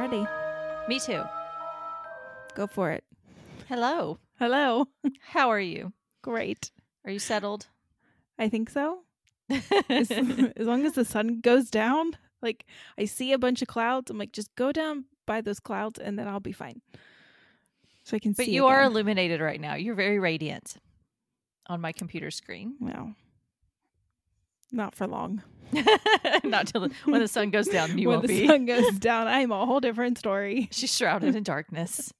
ready. Me too. Go for it. Hello. Hello. How are you? Great. Are you settled? I think so. As long as the sun goes down, like I see a bunch of clouds, I'm like, just go down by those clouds and then I'll be fine. So I can But see you are again. illuminated right now. You're very radiant on my computer screen. Well, not for long. Not till when the sun goes down, you when won't the be. sun goes down, I'm a whole different story. She's shrouded in darkness.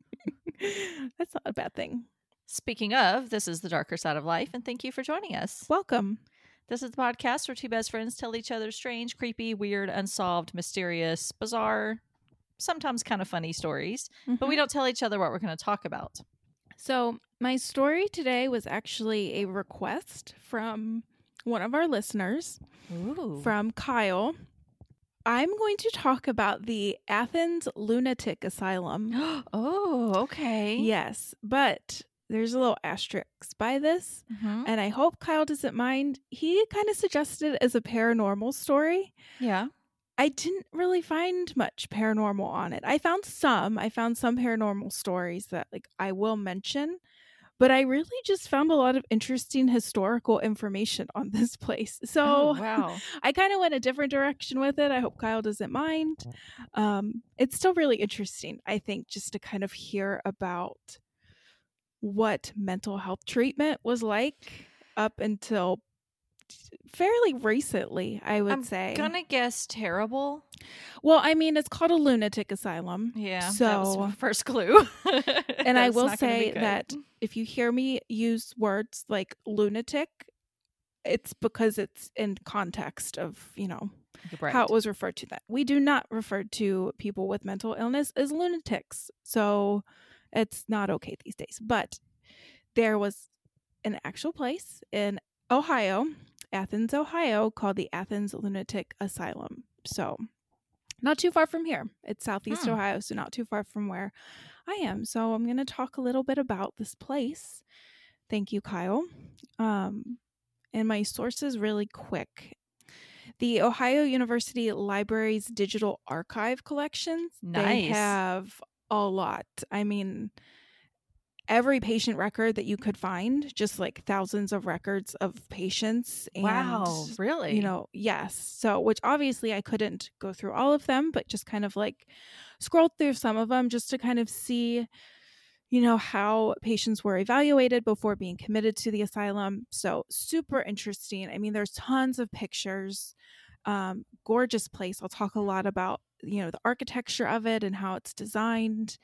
That's not a bad thing. Speaking of, this is The Darker Side of Life, and thank you for joining us. Welcome. This is the podcast where two best friends tell each other strange, creepy, weird, unsolved, mysterious, bizarre, sometimes kind of funny stories, but we don't tell each other what we're going to talk about. So my story today was actually a request from one of our listeners, Ooh. from Kyle. I'm going to talk about the Athens Lunatic Asylum. Oh, okay. Yes, but there's a little asterisk by this, Mm-hmm. and I hope Kyle doesn't mind. He kind of suggested it as a paranormal story. Yeah. I didn't really find much paranormal on it. I found some paranormal stories that like I will mention, but I really just found a lot of interesting historical information on this place. So Oh, wow. I kind of went a different direction with it. I hope Kyle doesn't mind. It's still really interesting, I think, just to kind of hear about what mental health treatment was like up until fairly recently, I would say. Gonna guess terrible. Well, I mean, it's called a lunatic asylum. Yeah. So, that was my first clue. and I That's will not gonna be say good. that if you hear me use words like lunatic, it's because it's in context of, Right. how it was referred to that. We do not refer to people with mental illness as lunatics. So it's not okay these days. But there was an actual place in Ohio, Athens, Ohio, called the Athens Lunatic Asylum. So not too far from here. It's Southeast Ohio, so not too far from where I am. So I'm going to talk a little bit about this place. Thank you, Kyle. And my sources really quick. The Ohio University Library's digital archive collections, they Nice. have a lot. I mean, every patient record that you could find, just like thousands of records of patients. And, Wow, really? Yes. So, which obviously I couldn't go through all of them, but just kind of like scrolled through some of them just to kind of see, how patients were evaluated before being committed to the asylum. So super interesting. I mean, there's tons of pictures. Gorgeous place. I'll talk a lot about, the architecture of it and how it's designed.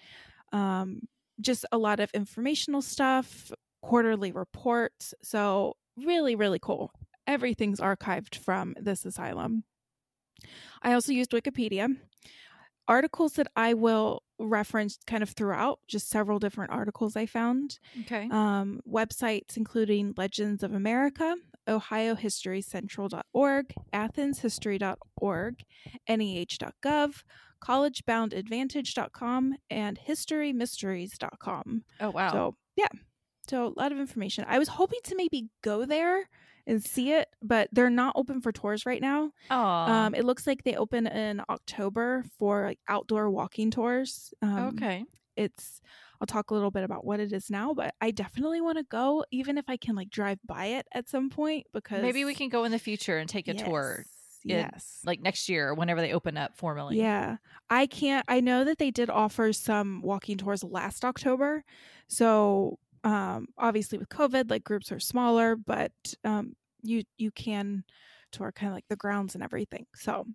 Just a lot of informational stuff, quarterly reports. So really, really cool. Everything's archived from this asylum. I also used Wikipedia. Articles that I will reference kind of throughout, just several different articles I found. Okay. Websites including Legends of America, OhioHistoryCentral.org, AthensHistory.org, NEH.gov, collegeboundadvantage.com, and historymysteries.com. Oh, wow. So, yeah. So, a lot of information. I was hoping to maybe go there and see it, but they're not open for tours right now. Oh. It looks like they open in October for like outdoor walking tours. Okay. I'll talk a little bit about what it is now, but I definitely want to go, even if I can like drive by it at some point, because Maybe we can go in the future and take a tour. Yes. Like next year or whenever they open up formally. Yeah. I know that they did offer some walking tours last October. So obviously with COVID, like groups are smaller, but you can tour kind of like the grounds and everything. So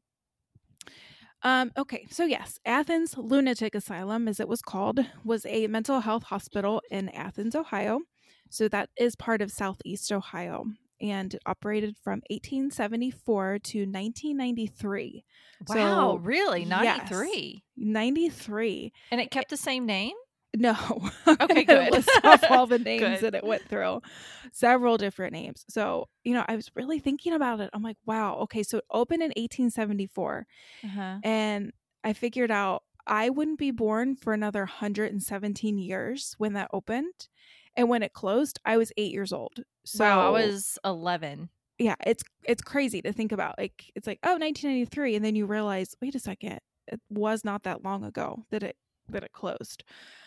okay, so yes, Athens Lunatic Asylum, as it was called, was a mental health hospital in Athens, Ohio. So that is part of Southeast Ohio, and it operated from 1874 to 1993. Wow, So, really? yes. 93? 93. And it kept the same name? No. Okay, good. List off all the names Good. that it went through. Several different names. So, I was really thinking about it. I'm like, wow, okay, so it opened in 1874. Uh-huh. And I figured out I wouldn't be born for another 117 years when that opened. And when it closed, I was 8 years old. So Wow, I was 11. Yeah, it's crazy to think about. Like, it's like, oh, 1993. And then you realize, wait a second, it was not that long ago that it closed.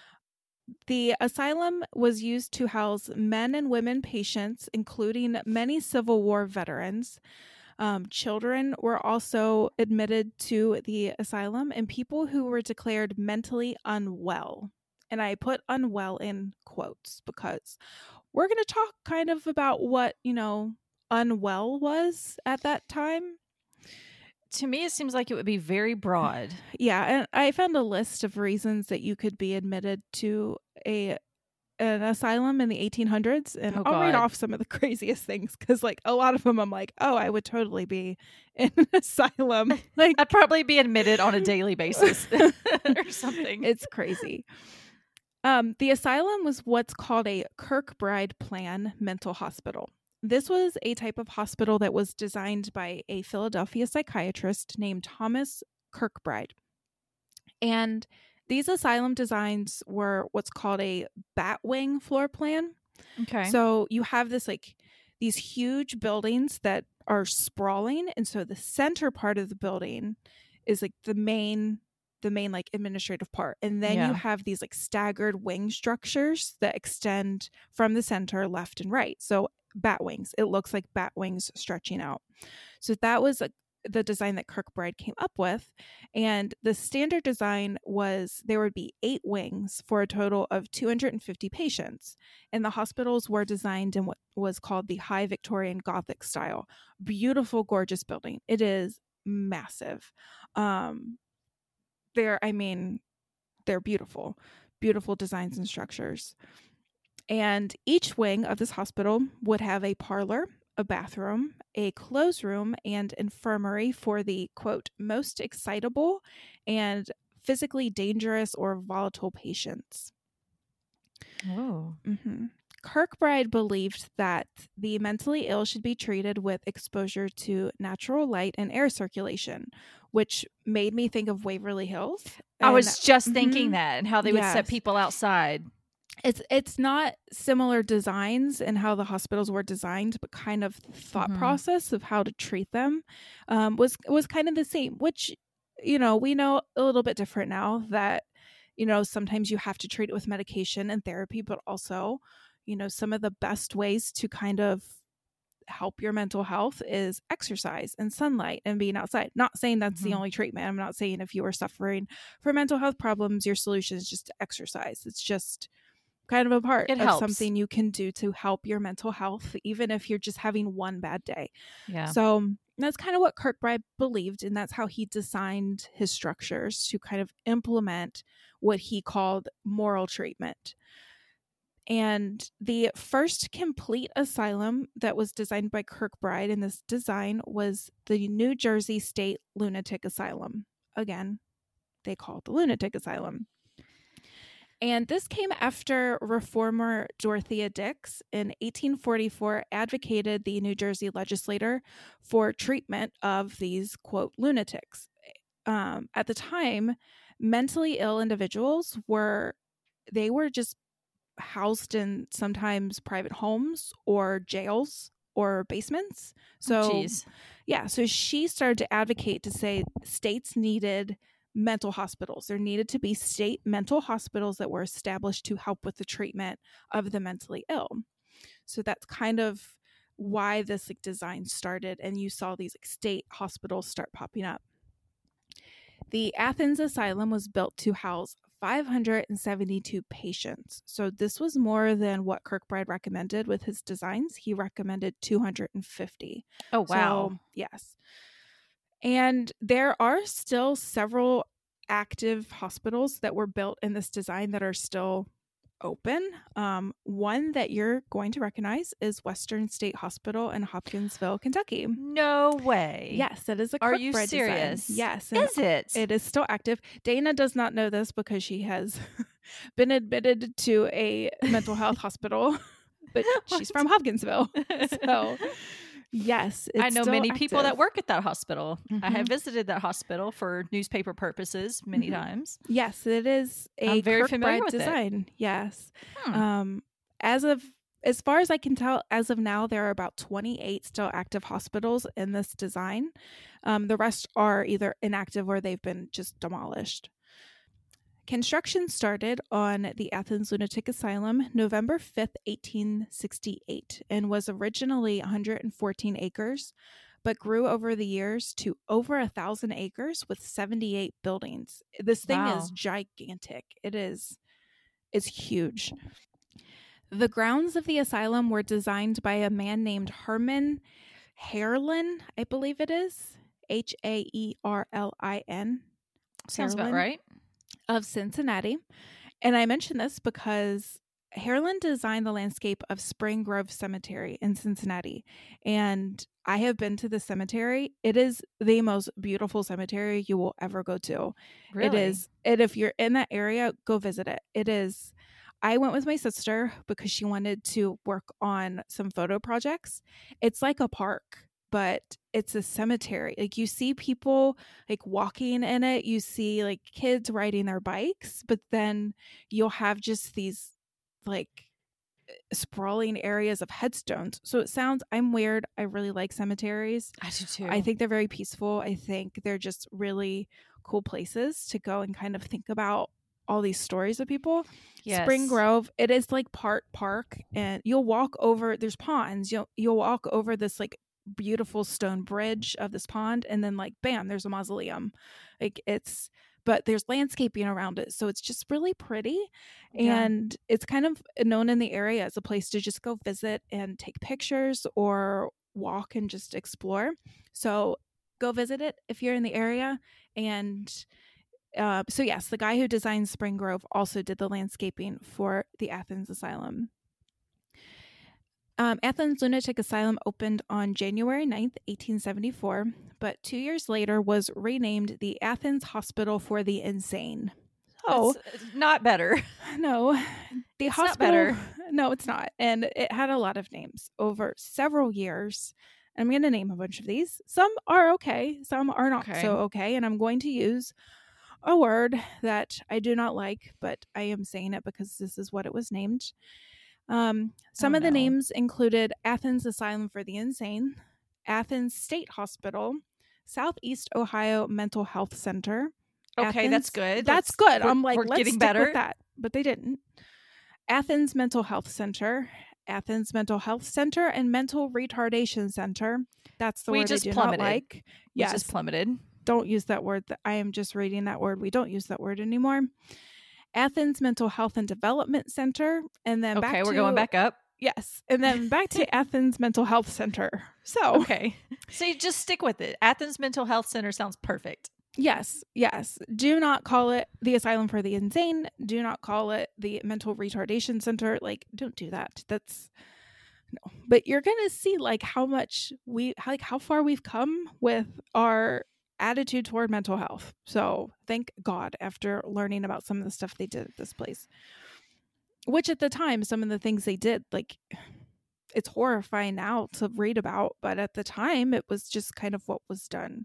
The asylum was used to house men and women patients, including many Civil War veterans. Children were also admitted to the asylum, and people who were declared mentally unwell. And I put unwell in quotes because we're going to talk kind of about what, unwell was at that time. To me, it seems like it would be very broad. Yeah, and I found a list of reasons that you could be admitted to an asylum in the 1800s, and I'll read off some of the craziest things because, like, a lot of them I'm like, oh, I would totally be in an asylum. Like, I'd probably be admitted on a daily basis or something. It's crazy. The asylum was what's called a Kirkbride Plan mental hospital. This was a type of hospital that was designed by a Philadelphia psychiatrist named Thomas Kirkbride. And these asylum designs were what's called a batwing floor plan. Okay. So you have these huge buildings that are sprawling. And so the center part of the building is like the main like administrative part. And then you have these like staggered wing structures that extend from the center left and right. So bat wings. It looks like bat wings stretching out. So that was the design that Kirkbride came up with. And the standard design was there would be 8 wings for a total of 250 patients. And the hospitals were designed in what was called the High Victorian Gothic style. Beautiful, gorgeous building. It is massive. They're beautiful, beautiful designs and structures. And each wing of this hospital would have a parlor, a bathroom, a clothes room, and infirmary for the, quote, most excitable and physically dangerous or volatile patients. Oh. Mm-hmm. Kirkbride believed that the mentally ill should be treated with exposure to natural light and air circulation, which made me think of Waverly Hills. I was just thinking that, and how they would set people outside. It's not similar designs and how the hospitals were designed, but kind of the thought process of how to treat them was kind of the same, which, we know a little bit different now that, sometimes you have to treat it with medication and therapy, but also, some of the best ways to kind of help your mental health is exercise and sunlight and being outside. Not saying that's the only treatment. I'm not saying if you are suffering from mental health problems, your solution is just to exercise. It's just kind of a part of something you can do to help your mental health, even if you're just having one bad day. Yeah. So that's kind of what Kirkbride believed, and that's how he designed his structures to kind of implement what he called moral treatment. And the first complete asylum that was designed by Kirkbride in this design was the New Jersey State Lunatic Asylum. Again, they call it the Lunatic Asylum. And this came after reformer Dorothea Dix in 1844 advocated the New Jersey legislature for treatment of these, quote, lunatics. At the time, mentally ill individuals were just housed in sometimes private homes or jails or basements. So, so she started to advocate to say states needed mental hospitals. There needed to be state mental hospitals that were established to help with the treatment of the mentally ill. So that's kind of why this design started, and you saw these state hospitals start popping up. The Athens Asylum was built to house 572 patients. So this was more than what Kirkbride recommended with his designs. He recommended 250. Oh, wow. So, yes. And there are still several active hospitals that were built in this design that are still open. One that you're going to recognize is Western State Hospital in Hopkinsville, Kentucky. No way. Yes, it is a Kirkbride Are you serious? Design. Yes. Is it? It is still active. Dana does not know this because she has been admitted to a mental health hospital, but she's from Hopkinsville. So yes, I know many people active. that work at that hospital. I have visited that hospital for newspaper purposes many times. Yes, it is a I'm very familiar with design. it. Yes. As of as far as I can tell, as of now, there are about 28 still active hospitals in this design. The rest are either inactive or they've been just demolished. Construction started on the Athens Lunatic Asylum November 5th, 1868, and was originally 114 acres, but grew over the years to over 1,000 acres with 78 buildings. This thing is gigantic. It's huge. The grounds of the asylum were designed by a man named Herman Haerlin, I believe it is. Haerlin. Sounds about right. Of Cincinnati. And I mention this because Haerlin designed the landscape of Spring Grove Cemetery in Cincinnati. And I have been to the cemetery. It is the most beautiful cemetery you will ever go to. Really? It is. And if you're in that area, go visit it. It is. I went with my sister because she wanted to work on some photo projects. It's like a park, but it's a cemetery. Like, you see people like walking in it. You see like kids riding their bikes, but then you'll have just these like sprawling areas of headstones. So it sounds, I'm weird. I really like cemeteries. I do too. I think they're very peaceful. I think they're just really cool places to go and kind of think about all these stories of people. Yes. Spring Grove, it is like part park, and you'll walk over, there's ponds. You'll walk over this like beautiful stone bridge of this pond, and then like bam, there's a mausoleum. But there's landscaping around it, so it's just really pretty. Yeah. And it's kind of known in the area as a place to just go visit and take pictures or walk and just explore. So go visit it if you're in the area. And so yes, the guy who designed Spring Grove also did the landscaping for the Athens Asylum. Athens Lunatic Asylum opened on January 9th, 1874, but 2 years later was renamed the Athens Hospital for the Insane. Oh, not better. No, the it's hospital. Not better. No, it's not. And it had a lot of names over several years. I'm going to name a bunch of these. Some are okay. Some are not so okay. And I'm going to use a word that I do not like, but I am saying it because this is what it was named. Some of the names included Athens Asylum for the Insane, Athens State Hospital, Southeast Ohio Mental Health Center. Okay, that's good. That's good. I'm like, we're let's getting stick better with that. But they didn't. Athens Mental Health Center, Athens Mental Health Center, and Mental Retardation Center. That's the word I do not like. Yes. We just plummeted. Don't use that word. I am just reading that word. We don't use that word anymore. Athens Mental Health and Development Center, and then we're going back up. Yes, and then back to Athens Mental Health Center. So so you just stick with it. Athens Mental Health Center sounds perfect. Yes. Do not call it the Asylum for the Insane. Do not call it the Mental Retardation Center. Like, don't do that. That's no. But you're gonna see like how far we've come with our attitude toward mental health. So thank God, after learning about some of the stuff they did at this place, which at the time, some of the things they did, like, it's horrifying now to read about, but at the time it was just kind of what was done.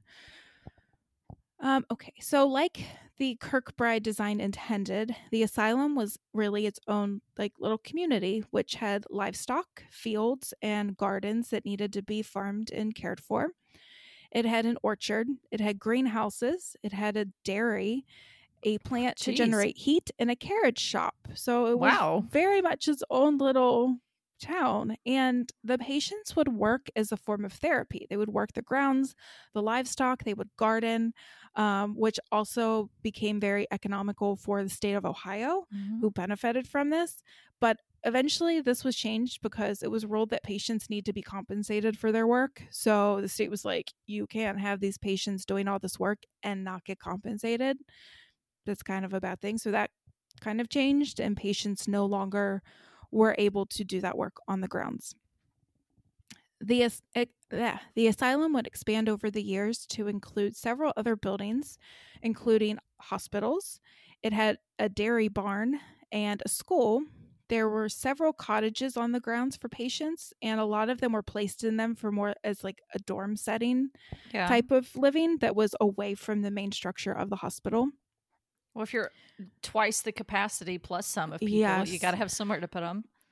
So like the Kirkbride design intended, the asylum was really its own like little community, which had livestock, fields, and gardens that needed to be farmed and cared for. It had an orchard, it had greenhouses, it had a dairy, a plant to generate heat, and a carriage shop. So it was very much its own little town. And the patients would work as a form of therapy. They would work the grounds, the livestock, they would garden, which also became very economical for the state of Ohio, who benefited from this. But eventually this was changed because it was ruled that patients need to be compensated for their work. So the state was like, you can't have these patients doing all this work and not get compensated. That's kind of a bad thing. So that kind of changed, and patients no longer were able to do that work on the grounds. The asylum would expand over the years to include several other buildings, including hospitals. It had a dairy barn and a school. There were several cottages on the grounds for patients, and a lot of them were placed in them for more as like a dorm setting type of living that was away from the main structure of the hospital. Well, if you're twice the capacity plus some of people, you got to have somewhere to put them.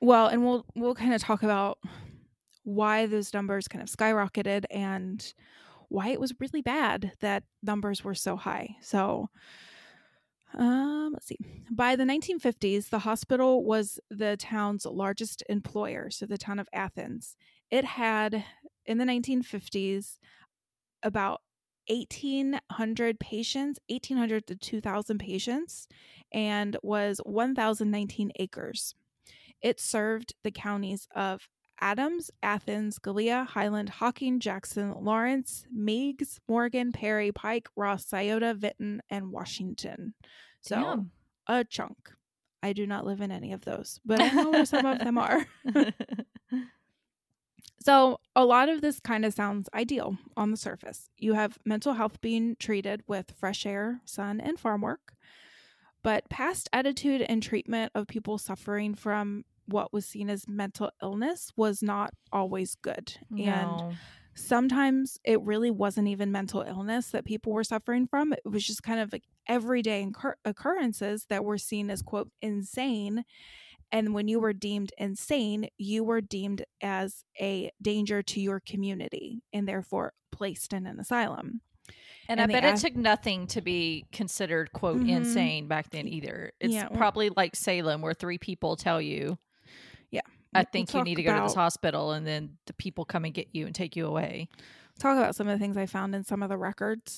Well, and we'll kind of talk about why those numbers kind of skyrocketed and why it was really bad that numbers were so high. So, let's see. By the 1950s, the hospital was the town's largest employer, so the town of Athens. It had, in the 1950s, about 1,800 patients, 1,800 to 2,000 patients, and was 1,019 acres. It served the counties of Adams, Athens, Gallia, Highland, Hocking, Jackson, Lawrence, Meigs, Morgan, Perry, Pike, Ross, Scioto, Vinton, and Washington. So Damn. a chunk. I do not live in any of those, but I know where some of them are. So a lot of this kind of sounds ideal on the surface. You have mental health being treated with fresh air, sun, and farm work. But past attitude and treatment of people suffering from what was seen as mental illness was not always good. No. And sometimes it really wasn't even mental illness that people were suffering from. It was just kind of like everyday occurrences that were seen as, quote, insane. And when you were deemed insane, you were deemed as a danger to your community and therefore placed in an asylum. And I bet it took nothing to be considered, quote, insane back then either. It's probably like Salem, where 3 people tell you, I think you need to go to this hospital, and then the people come and get you and take you away. Talk about some of the things I found in some of the records.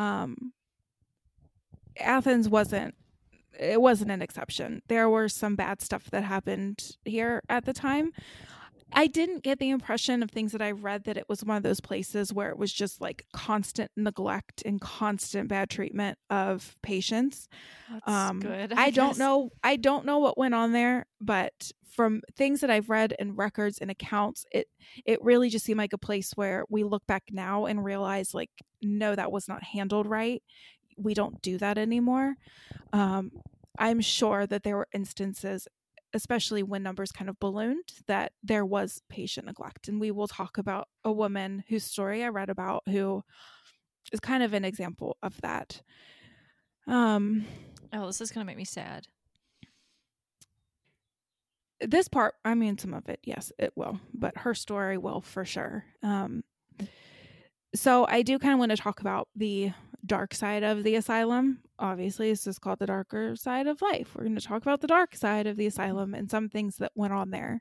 Athens wasn't an exception. There were some bad stuff that happened here at the time. I didn't get the impression of things that I read that it was one of those places where it was just like constant neglect and constant bad treatment of patients. That's good. I don't know what went on there, but from things that I've read in records and accounts, it really just seemed like a place where we look back now and realize, like, no, that was not handled right. We don't do that anymore. I'm sure that there were instances, especially when numbers kind of ballooned, that there was patient neglect. And we will talk about a woman whose story I read about who is kind of an example of that. This is going to make me sad. This part, I mean, some of it, yes, it will, but her story will for sure. So I do kind of want to talk about the dark side of the asylum. Obviously, this is called the darker side of life. We're going to talk about the dark side of the asylum and some things that went on there.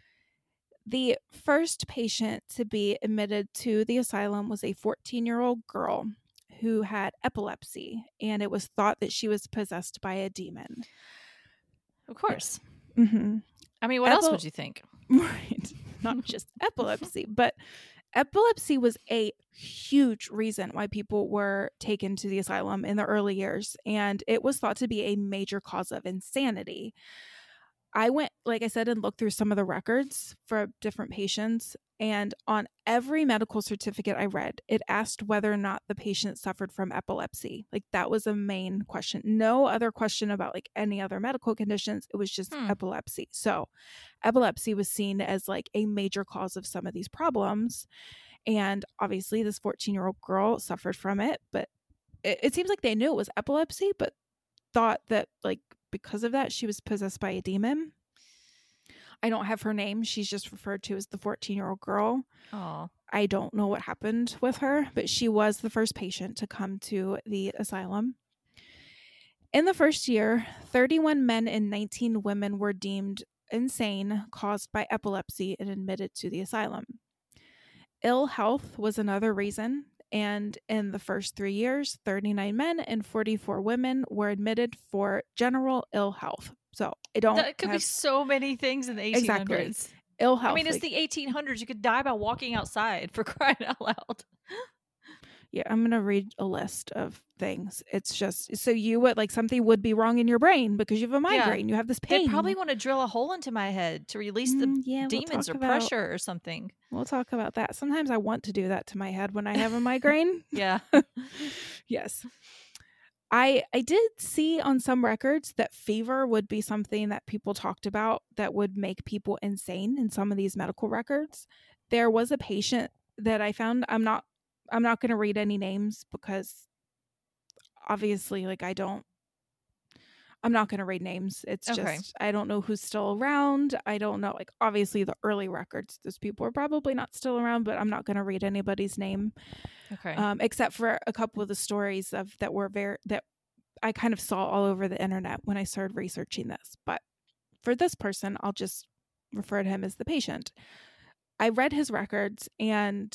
The first patient to be admitted to the asylum was a 14-year-old girl who had epilepsy, and it was thought that she was possessed by a demon. Of course. Mm-hmm. I mean, what else would you think? Right. Not just epilepsy, but epilepsy was a huge reason why people were taken to the asylum in the early years, and it was thought to be a major cause of insanity. I went, like I said, and looked through some of the records for different patients, and on every medical certificate I read, it asked whether or not the patient suffered from epilepsy. Like, that was a main question. No other question about like any other medical conditions. It was just epilepsy. So epilepsy was seen as like a major cause of some of these problems. And obviously this 14-year-old girl suffered from it, but it seems like they knew it was epilepsy, but thought that like because of that, she was possessed by a demon. I don't have her name. She's just referred to as the 14-year-old girl. Oh, I don't know what happened with her, but she was the first patient to come to the asylum. In the first year, 31 men and 19 women were deemed insane caused by epilepsy and admitted to the asylum. Ill health was another reason, and in the first 3 years, 39 men and 44 women were admitted for general ill health. So that could be so many things in the 1800s. Exactly. Ill health. I mean, it's the 1800s. You could die by walking outside, for crying out loud. Yeah, I'm going to read a list of things. It's just, so you would, like, something would be wrong in your brain because you have a migraine. You have this pain. They probably want to drill a hole into my head to release the demons or pressure or something. We'll talk about that. Sometimes I want to do that to my head when I have a migraine. Yeah. Yes. I did see on some records that fever would be something that people talked about that would make people insane in some of these medical records. There was a patient that I found. I'm not going to read any names because obviously, like, I don't I'm not going to read names. It's just, I don't know who's still around. I don't know. Like, obviously, the early records, those people are probably not still around, but I'm not going to read anybody's name. Okay. Except for a couple of the stories that I kind of saw all over the internet when I started researching this. But for this person, I'll just refer to him as the patient. I read his records, and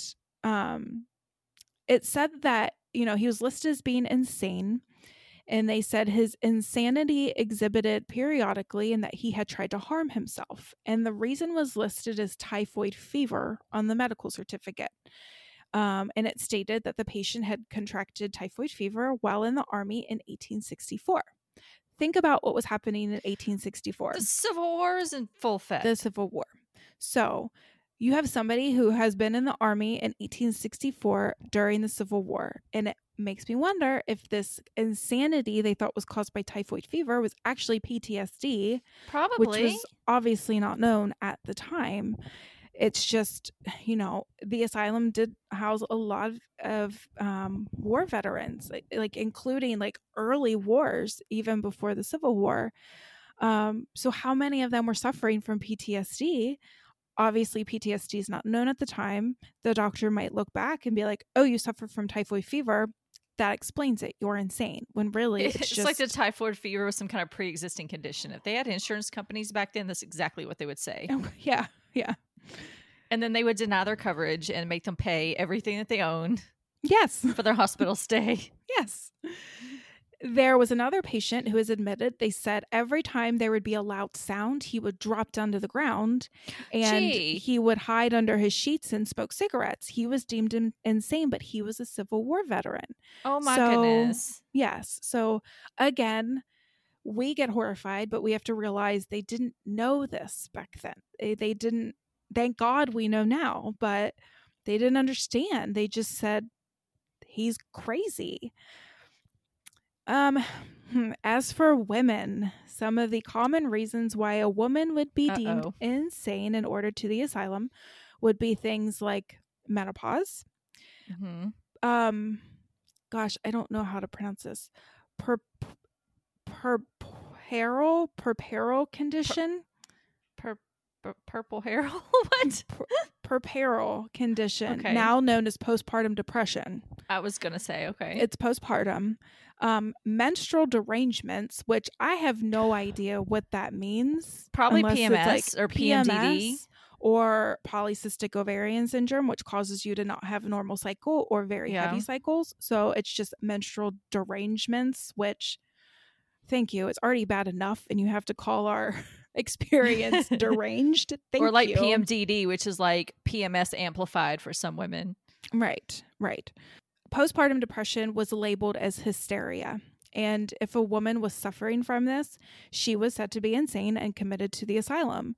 it said that, he was listed as being insane. And they said his insanity exhibited periodically and that he had tried to harm himself. And the reason was listed as typhoid fever on the medical certificate. And it stated that the patient had contracted typhoid fever while in the Army in 1864. Think about what was happening in 1864. The Civil War is in full effect. The Civil War. So you have somebody who has been in the Army in 1864 during the Civil War. And it makes me wonder if this insanity they thought was caused by typhoid fever was actually PTSD. Probably. Which was obviously not known at the time. It's just, the asylum did house a lot of war veterans, like including like early wars, even before the Civil War. So how many of them were suffering from PTSD? Obviously, PTSD is not known at the time. The doctor might look back and be like, oh, you suffer from typhoid fever. That explains it. You're insane. When really, it's just like the typhoid fever was some kind of pre-existing condition. If they had insurance companies back then, that's exactly what they would say. Oh, yeah. And then they would deny their coverage and make them pay everything that they own. Yes. For their hospital stay. Yes. There was another patient who was admitted. They said every time there would be a loud sound, he would drop down to the ground and he would hide under his sheets and smoke cigarettes. He was deemed insane, but he was a Civil War veteran. Oh my goodness. Yes. So again, we get horrified, but we have to realize they didn't know this back then. They didn't. Thank God we know now, but they didn't understand. They just said he's crazy. As for women, some of the common reasons why a woman would be deemed insane in order to the asylum would be things like menopause. Mm-hmm. Gosh, I don't know how to pronounce this. Puerperal condition. Purple hair? What? Puerperal condition, now known as postpartum depression. I was going to say, okay. It's postpartum. Menstrual derangements, which I have no idea what that means. Probably PMS or PMDD. Or polycystic ovarian syndrome, which causes you to not have a normal cycle or very heavy cycles. So it's just menstrual derangements, which, thank you, it's already bad enough. And you have to call our experience deranged. Thank or like you. PMDD, which is like PMS amplified for some women. Right. Postpartum depression was labeled as hysteria. And if a woman was suffering from this, she was said to be insane and committed to the asylum.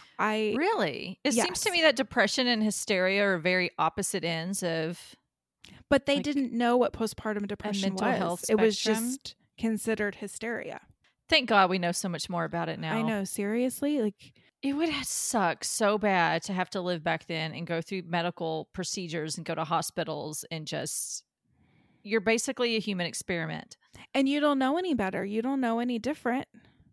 Really? It seems to me that depression and hysteria are very opposite ends of... But they didn't know what postpartum depression mental was. Health it spectrum. Was just considered hysteria. Thank God we know so much more about it now. I know, seriously? Like, it would suck so bad to have to live back then and go through medical procedures and go to hospitals and just... You're basically a human experiment. And you don't know any better. You don't know any different.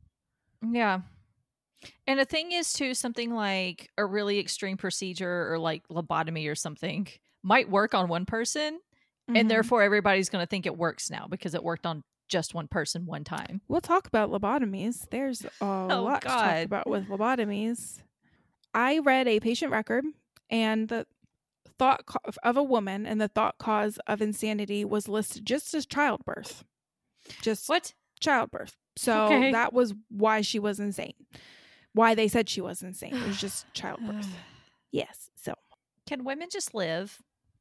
Yeah. And the thing is, too, something like a really extreme procedure or like lobotomy or something might work on one person. Mm-hmm. And therefore, everybody's going to think it works now because it worked on just one person one time. We'll talk about lobotomies. There's a lot to talk about with lobotomies. I read a patient record, and the thought of a woman and the thought cause of insanity was listed just as childbirth. Just what? Childbirth. So that was why she was insane. Why they said she was insane. It was just childbirth. Yes. So can women just live?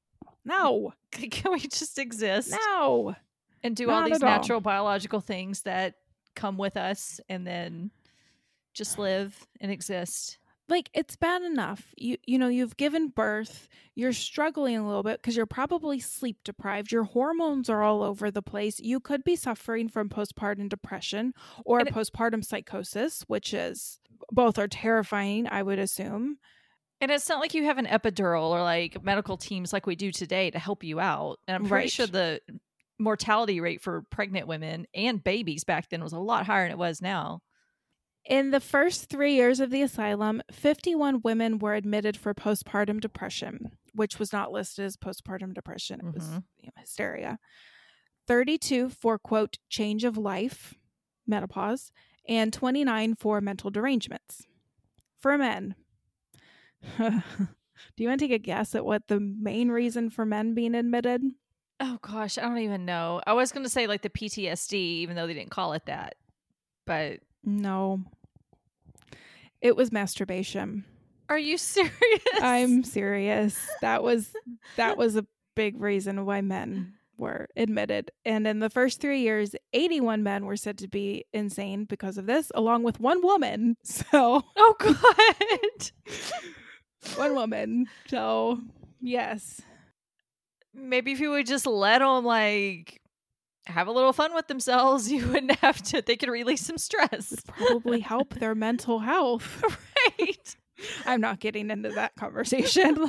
No. Can we just exist? No. And do all these natural biological things that come with us and then just live and exist? Like, it's bad enough. You've given birth. You're struggling a little bit because you're probably sleep deprived. Your hormones are all over the place. You could be suffering from postpartum depression or postpartum psychosis, which is both are terrifying, I would assume. And it's not like you have an epidural or like medical teams like we do today to help you out. And I'm pretty sure the mortality rate for pregnant women and babies back then was a lot higher than it was now. In the first 3 years of the asylum, 51 women were admitted for postpartum depression, which was not listed as postpartum depression. It was hysteria. 32 for, quote, change of life, menopause, and 29 for mental derangements. For men, do you want to take a guess at what the main reason for men being admitted? Oh, gosh, I don't even know. I was going to say like the PTSD, even though they didn't call it that. But no, it was masturbation. Are you serious? I'm serious. That was a big reason why men were admitted. And in the first 3 years, 81 men were said to be insane because of this, along with one woman. So, oh God, one woman. So, yes. Maybe if you would just let them like have a little fun with themselves, you wouldn't have to. They could release some stress. It'd probably help their mental health. Right. I'm not getting into that conversation.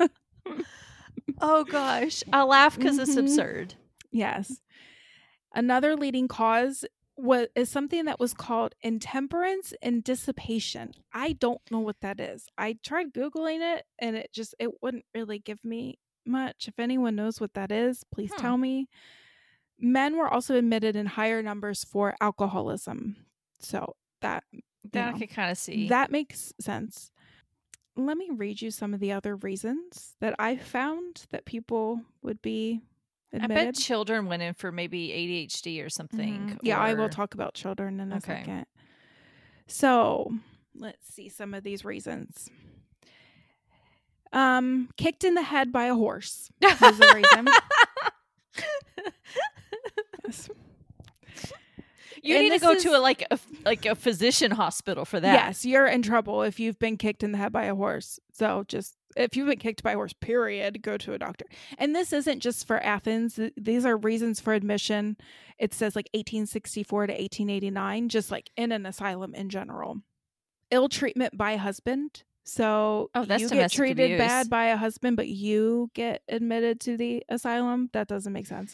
Oh gosh, I laugh because it's absurd. Yes. Another leading cause is something that was called intemperance and dissipation. I don't know what that is. I tried Googling it and it wouldn't really give me much. If anyone knows what that is, please tell me. Men were also admitted in higher numbers for alcoholism. So that I could kind of see. That makes sense. Let me read you some of the other reasons that I found that people would be admitted. I bet children went in for maybe ADHD or something. Yeah, I will talk about children in a second. So let's see some of these reasons. Kicked in the head by a horse was a reason. Yes. You need to go to a physician hospital for that. Yes, you're in trouble if you've been kicked in the head by a horse. So just if you've been kicked by a horse, period, go to a doctor. And this isn't just for Athens. These are reasons for admission. It says like 1864 to 1889, just like in an asylum in general. Ill treatment by a husband. So you get treated bad by a husband, but you get admitted to the asylum. That doesn't make sense.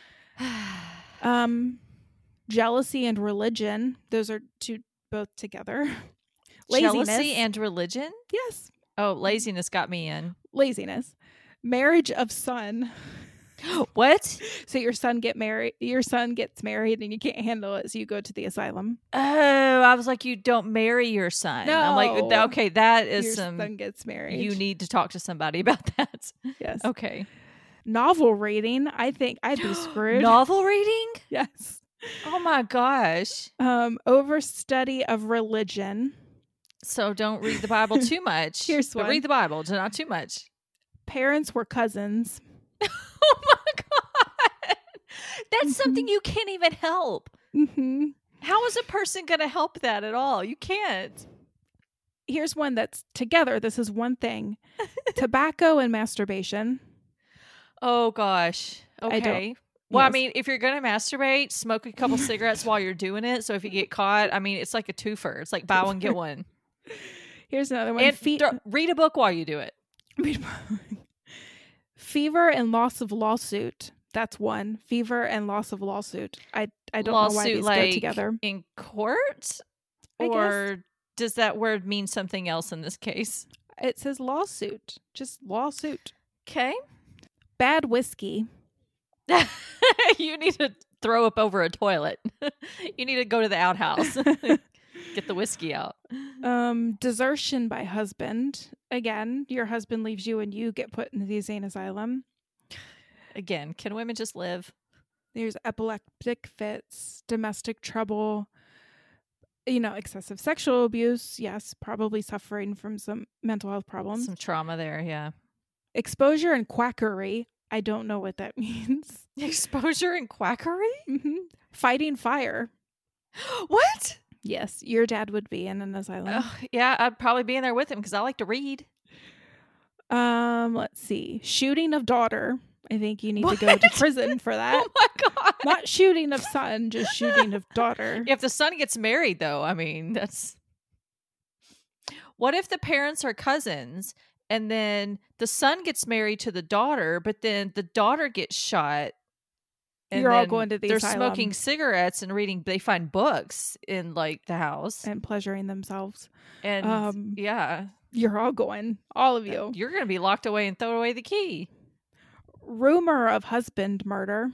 Jealousy and religion. Those are both together. Laziness. Jealousy and religion? Yes. Oh, laziness got me in. Laziness. Marriage of son. What? So your son gets married and you can't handle it, so you go to the asylum. Oh, I was like, you don't marry your son. No. I'm like, okay, that is your son gets married. You need to talk to somebody about that. Yes. Okay. Novel reading. I think I'd be screwed. Novel reading? Yes. Oh my gosh. Overstudy of religion. So don't read the Bible too much. Here's one. But read the Bible, not too much. Parents were cousins. Oh my God. That's something you can't even help. Mm-hmm. How is a person going to help that at all? You can't. Here's one that's together. This is one thing. Tobacco and masturbation. Oh gosh. Okay. Well, yes. I mean, if you're going to masturbate, smoke a couple cigarettes while you're doing it. So if you get caught, I mean, it's like a twofer. It's like buy one, get one. Here's another one. And read a book while you do it. Fever and loss of lawsuit. That's one. Fever and loss of lawsuit. I don't know why these go together. In court? Or does that word mean something else in this case? It says lawsuit. Just lawsuit. Okay. Bad whiskey. You need to throw up over a toilet. You need to go to the outhouse. Get the whiskey out. Desertion by husband. Again, your husband leaves you and you get put into the insane asylum. Again, can women just live? There's epileptic fits, domestic trouble, excessive sexual abuse. Yes, probably suffering from some mental health problems. Some trauma there, yeah. Exposure and quackery. I don't know what that means. Exposure and quackery? Mm-hmm. Fighting fire. What? Yes, your dad would be in an asylum. Yeah, I'd probably be in there with him because I like to read. Let's see. Shooting of daughter. I think you need to go to prison for that. Oh my God. Not shooting of son, just shooting of daughter. If the son gets married, though, I mean, that's... What if the parents are cousins and then the son gets married to the daughter, but then the daughter gets shot And you're all going to the they're asylum. smoking cigarettes and reading. They find books in like the house and pleasuring themselves. And yeah, you're all going, all of you. You're going to be locked away and throw away the key. Rumor of husband murder.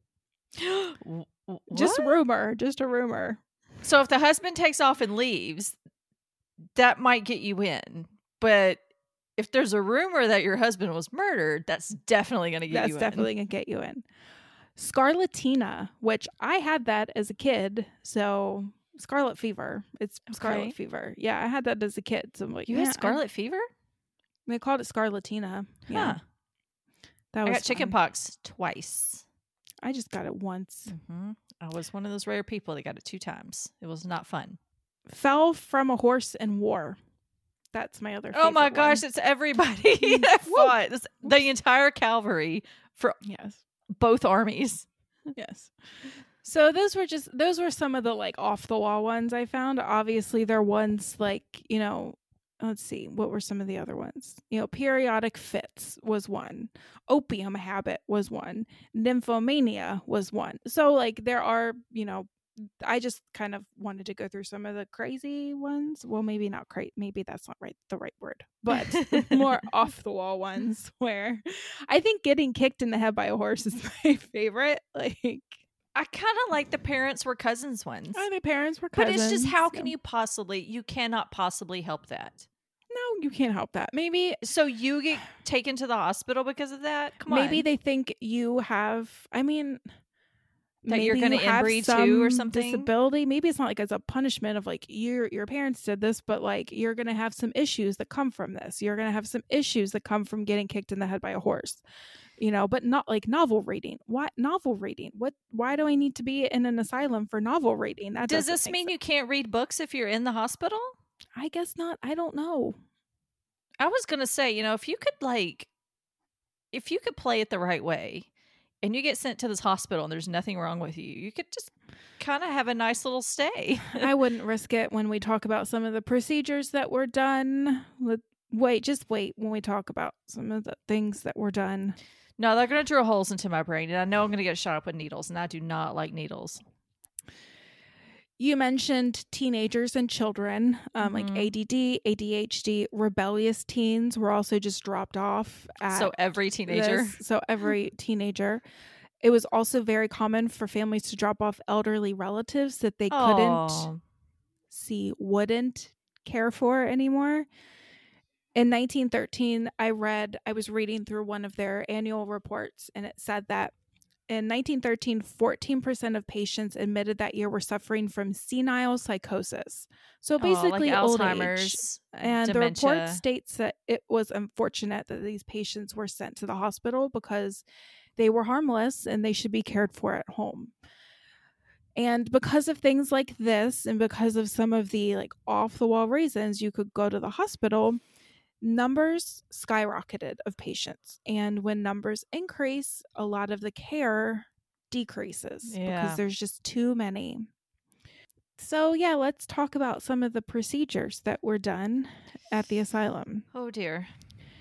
Just a rumor. So if the husband takes off and leaves, that might get you in. But if there's a rumor that your husband was murdered, that's definitely going to get you in. That's definitely going to get you in. Scarlatina, which I had that as a kid. So scarlet fever. It's scarlet fever. Yeah, I had that as a kid. So I'm like, you had scarlet fever? They called it scarlatina. Yeah. Huh. I got chickenpox twice. I just got it once. Mm-hmm. I was one of those rare people that got it 2 times. It was not fun. Fell from a horse in war. That's my other favorite Oh my gosh, one. it's everybody that fought. The entire cavalry for both armies. Yes. So those were some of the like off the wall ones I found. Obviously there are ones like, let's see, what were some of the other ones? Periodic fits was one. Opium habit was one. Nymphomania was one. So like there are, I just kind of wanted to go through some of the crazy ones. Well, maybe not crazy. Maybe that's not the right word, but more off the wall ones where I think getting kicked in the head by a horse is my favorite. Like, I kind of like the parents were cousins ones. Oh, the parents were cousins. But it's just how can you cannot possibly help that. No, you can't help that. Maybe. So you get taken to the hospital because of that? Come on. Maybe they think you have, that you're going to inbreed too or something? Disability. Maybe it's not like as a punishment of like your parents did this, but like you're going to have some issues that come from this. You're going to have some issues that come from getting kicked in the head by a horse. But not like novel reading. What novel reading? Why do I need to be in an asylum for novel reading? Does this mean you can't read books if you're in the hospital? I guess not. I don't know. I was going to say, if you could play it the right way and you get sent to this hospital and there's nothing wrong with you, you could just kind of have a nice little stay. I wouldn't risk it when we talk about some of the procedures that were done. Just wait when we talk about some of the things that were done. No, they're going to drill holes into my brain, and I know I'm going to get shot up with needles, and I do not like needles. You mentioned teenagers and children, like ADD, ADHD, rebellious teens were also just dropped off. So every teenager. It was also very common for families to drop off elderly relatives that they wouldn't care for anymore. In 1913, I was reading through one of their annual reports, and it said that in 1913, 14% of patients admitted that year were suffering from senile psychosis. So basically like old Alzheimer's, age. And dementia. The report states that it was unfortunate that these patients were sent to the hospital because they were harmless and they should be cared for at home. And because of things like this, and because of some of the like off the wall reasons you could go to the hospital, numbers skyrocketed of patients. And when numbers increase, a lot of the care decreases because there's just too many. So let's talk about some of the procedures that were done at the asylum. Oh dear.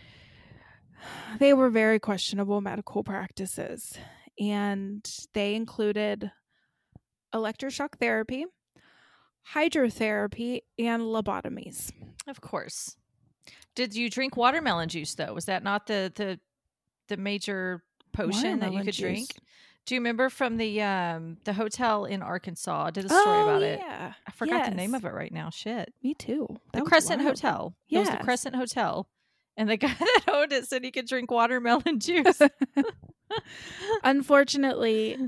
They were very questionable medical practices, and they included electroshock therapy, hydrotherapy, and lobotomies. Of course. Did you drink watermelon juice though? Was that not the major potion that you could drink? Do you remember from the hotel in Arkansas? I did a story about it. I forgot the name of it right now. Shit. Me too. The Crescent Hotel. It was the Crescent Hotel. And the guy that owned it said he could drink watermelon juice. Unfortunately,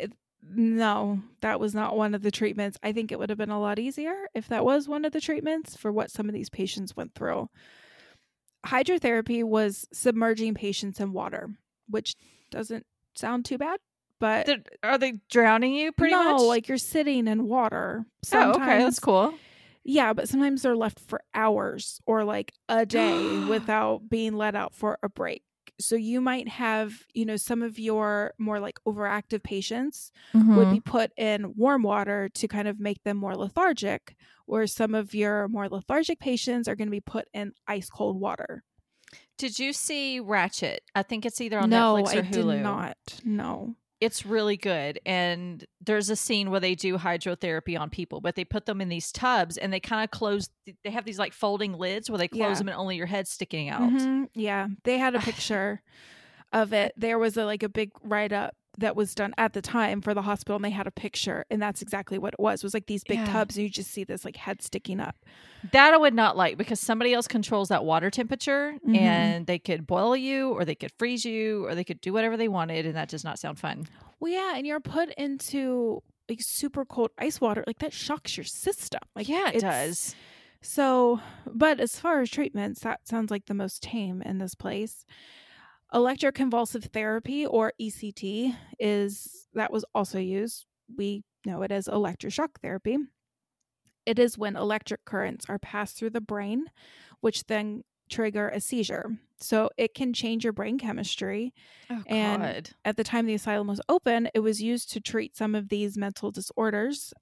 no, that was not one of the treatments. I think it would have been a lot easier if that was one of the treatments for what some of these patients went through. Hydrotherapy was submerging patients in water, which doesn't sound too bad, but... Are they drowning you pretty much? No, like you're sitting in water. Sometimes, okay, that's cool. Yeah, but sometimes they're left for hours or like a day without being let out for a break. So you might have, some of your more like overactive patients would be put in warm water to kind of make them more lethargic, where some of your more lethargic patients are going to be put in ice cold water. Did you see Ratchet? I think it's either on Netflix or Hulu. No, I did not. No. It's really good. And there's a scene where they do hydrotherapy on people, but they put them in these tubs and they kind of close. They have these like folding lids where they close them and only your head's sticking out. Mm-hmm. Yeah. They had a picture of it. There was a big write-up that was done at the time for the hospital, and they had a picture, and that's exactly what it was. It was like these big tubs, and you just see this like head sticking up. That I would not like, because somebody else controls that water temperature, and they could boil you, or they could freeze you, or they could do whatever they wanted, and that does not sound fun. Well, yeah, and you're put into like super cold ice water, like that shocks your system. Like, yeah, it does. So, but as far as treatments, that sounds like the most tame in this place. Electroconvulsive therapy, or ECT, was also used. We know it as electroshock therapy. It is when electric currents are passed through the brain, which then trigger a seizure. So it can change your brain chemistry. Oh, God. And at the time the asylum was open, it was used to treat some of these mental disorders.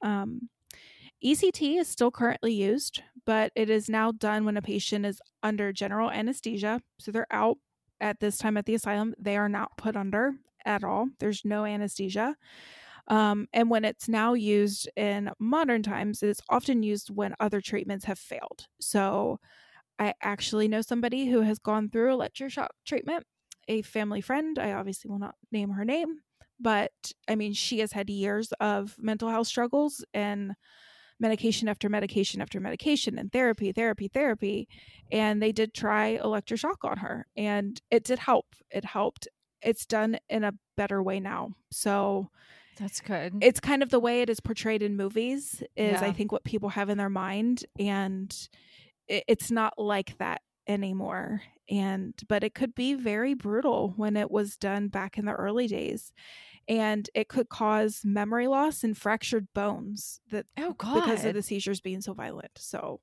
ECT is still currently used, but it is now done when a patient is under general anesthesia. So they're out at this time at the asylum. They are not put under at all. There's no anesthesia. And when it's now used in modern times, it's often used when other treatments have failed. So I actually know somebody who has gone through electroshock treatment, a family friend. I obviously will not name her name, but I mean, she has had years of mental health struggles and medication after medication after medication and therapy. And they did try electroshock on her, and it did help. It helped. It's done in a better way now. So that's good. It's kind of the way it is portrayed in movies is I think what people have in their mind, and it's not like that anymore. But it could be very brutal when it was done back in the early days. And it could cause memory loss and fractured bones because of the seizures being so violent. So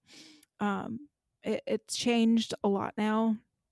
it's changed a lot now.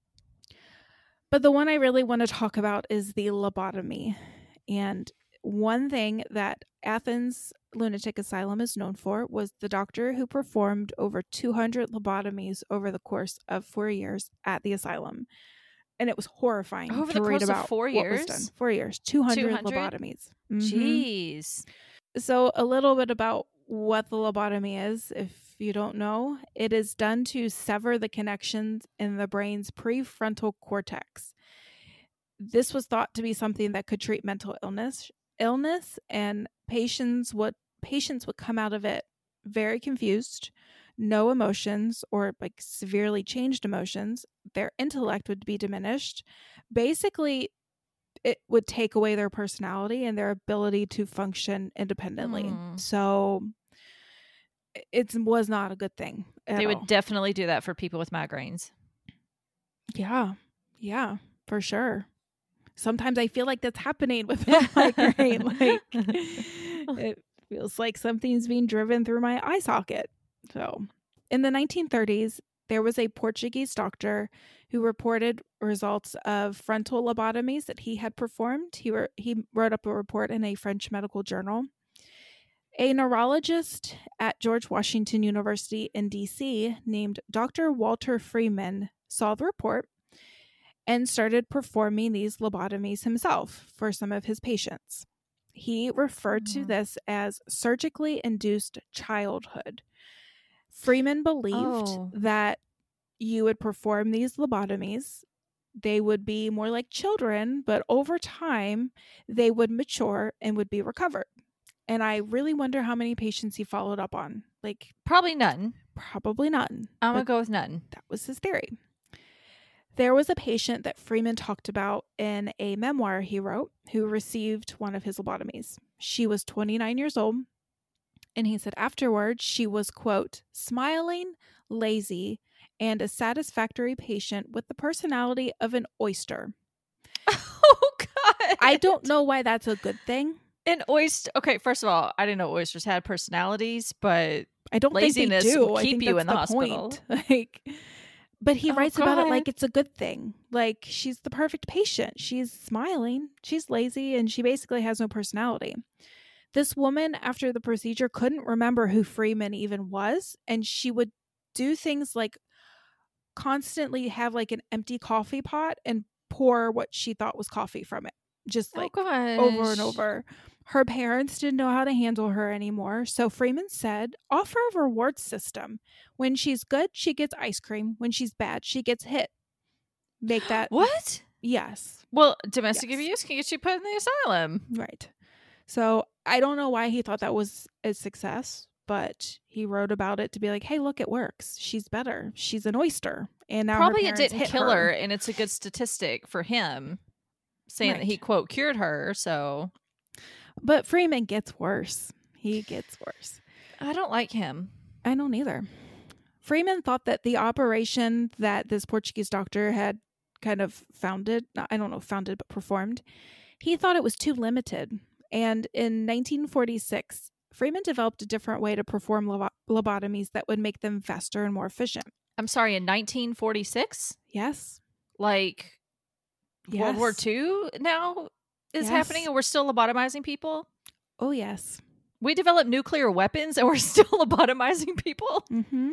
But the one I really want to talk about is the lobotomy. And one thing that Athens Lunatic Asylum is known for was the doctor who performed over 200 lobotomies over the course of 4 years at the asylum. And it was horrifying over to the read course about of 4 years. What was done. 4 years, 200 lobotomies. Mm-hmm. Jeez. So a little bit about what the lobotomy is, if you don't know. It is done to sever the connections in the brain's prefrontal cortex. This was thought to be something that could treat mental illness, and patients would come out of it very confused, no emotions, or like severely changed emotions. Their intellect would be diminished. Basically, it would take away their personality and their ability to function independently. So it was not a good thing. They would definitely do that for people with migraines. Yeah, for sure. Sometimes I feel like that's happening with my migraine. Like it feels like something's being driven through my eye socket. So in the 1930s, there was a Portuguese doctor who reported results of frontal lobotomies that he had performed. He wrote up a report in a French medical journal. A neurologist at George Washington University in D.C. named Dr. Walter Freeman saw the report and started performing these lobotomies himself for some of his patients. He referred to this as surgically induced childhood. Freeman believed that you would perform these lobotomies. They would be more like children, but over time, they would mature and would be recovered. And I really wonder how many patients he followed up on. Like, probably none. Probably none. I'm going to go with none. That was his theory. There was a patient that Freeman talked about in a memoir he wrote who received one of his lobotomies. She was 29 years old, and he said afterwards she was, quote, smiling, lazy, and a satisfactory patient with the personality of an oyster. Oh, God. I don't know why that's a good thing. An oyster. Okay, first of all, I didn't know oysters had personalities, but I don't laziness think they do. will keep you in the hospital. But he writes about it like it's a good thing. Like, she's the perfect patient. She's smiling, she's lazy, and she basically has no personality. This woman, after the procedure, couldn't remember who Freeman even was, and she would do things like constantly have like an empty coffee pot and pour what she thought was coffee from it. just like over and over. Her parents didn't know how to handle her anymore. So Freeman said, offer a reward system. When she's good, she gets ice cream. When she's bad, she gets hit. Make that. What? Yes. Well, domestic abuse can get you put in the asylum. Right. So I don't know why he thought that was a success, but he wrote about it to be like, hey, look, it works. She's better. She's an oyster. And now probably it didn't kill her. And it's a good statistic for him saying that he, quote, cured her. So. But Freeman gets worse. He gets worse. I don't like him. I don't either. Freeman thought that the operation that this Portuguese doctor had kind of performed, he thought it was too limited. And in 1946, Freeman developed a different way to perform lobotomies that would make them faster and more efficient. I'm sorry, in 1946? Yes. Like World War II now is happening and we're still lobotomizing people? Oh, yes. We developed nuclear weapons and we're still lobotomizing people? Mm-hmm.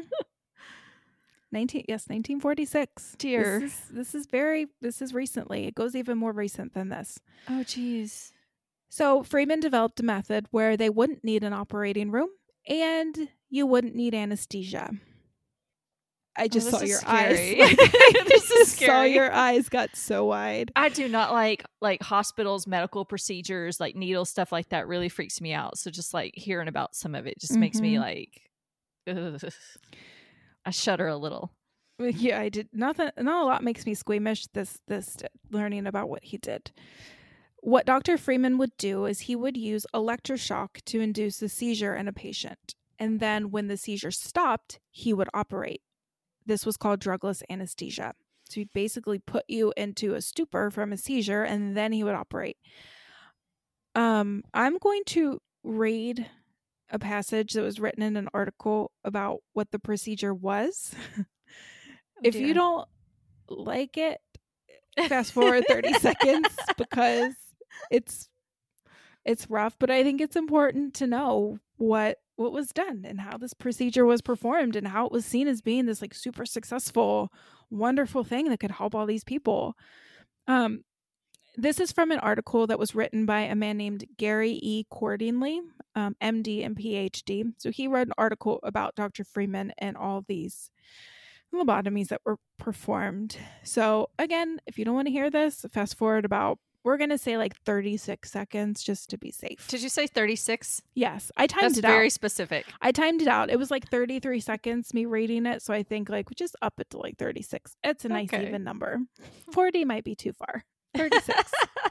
1946. Dear. This is recently. It goes even more recent than this. Oh, geez. So Freeman developed a method where they wouldn't need an operating room and you wouldn't need anesthesia. I just saw your eyes. This is scary. Saw your eyes got so wide. I do not like hospitals, medical procedures, like needle stuff like that really freaks me out. So just like hearing about some of it just makes me like, ugh. I shudder a little. Yeah, I did nothing. Not a lot makes me squeamish. This learning about what he did. What Dr. Freeman would do is he would use electroshock to induce a seizure in a patient. And then when the seizure stopped, he would operate. This was called drugless anesthesia. So he'd basically put you into a stupor from a seizure and then he would operate. I'm going to read a passage that was written in an article about what the procedure was. If you don't like it, fast forward 30 seconds because it's rough, but I think it's important to know what was done and how this procedure was performed and how it was seen as being this like super successful, wonderful thing that could help all these people. This is from an article that was written by a man named Gary E. Cordingley, MD and PhD. So he wrote an article about Dr. Freeman and all these lobotomies that were performed. So again, if you don't want to hear this, fast forward we're going to say like 36 seconds just to be safe. Did you say 36? Yes. I timed it out. That's very specific. I timed it out. It was like 33 seconds, me reading it. So I think like just up it to like 36. It's a nice even number. 40 might be too far. 36.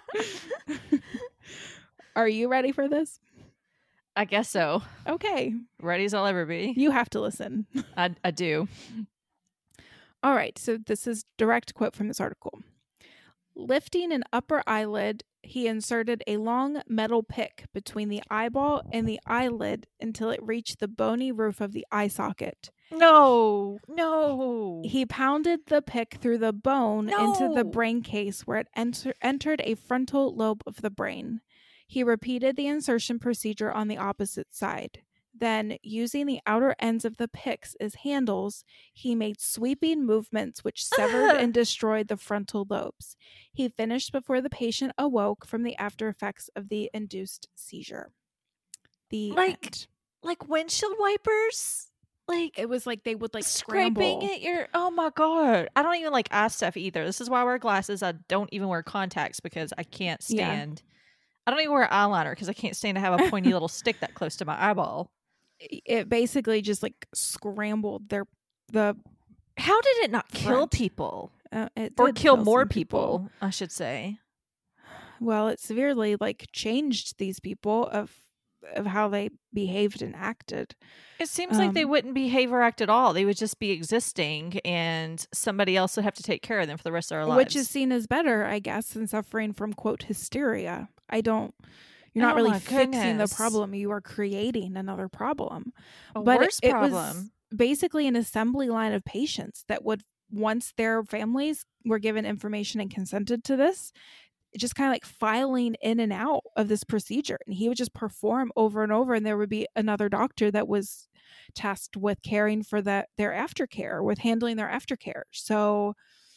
Are you ready for this? I guess so. Okay. Ready as I'll ever be. You have to listen. I do. All right. So this is direct quote from this article. Lifting an upper eyelid, he inserted a long metal pick between the eyeball and the eyelid until it reached the bony roof of the eye socket. No. He pounded the pick through the bone into the brain case where it entered a frontal lobe of the brain. He repeated the insertion procedure on the opposite side. Then, using the outer ends of the picks as handles, he made sweeping movements which severed and destroyed the frontal lobes. He finished before the patient awoke from the after effects of the induced seizure. End. Like windshield wipers? Like it was like they would like scraping scramble. At your oh my god. I don't even like eye stuff either. This is why I wear glasses. I don't even wear contacts because I can't stand I don't even wear eyeliner because I can't stand to have a pointy little stick that close to my eyeball. It basically just like scrambled the how did it not kill people or kill more people, I should say. Well, it severely like changed these people of how they behaved and acted. It seems like they wouldn't behave or act at all. They would just be existing and somebody else would have to take care of them for the rest of their lives. Which is seen as better, I guess, than suffering from, quote, hysteria. You're not really fixing the problem. You are creating another problem. Worse problem. It was basically an assembly line of patients that would, once their families were given information and consented to this, just kind of like filing in and out of this procedure. And he would just perform over and over. And there would be another doctor that was tasked with caring for their aftercare, with handling their aftercare. So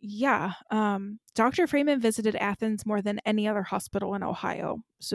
Yeah. Dr. Freeman visited Athens more than any other hospital in Ohio. So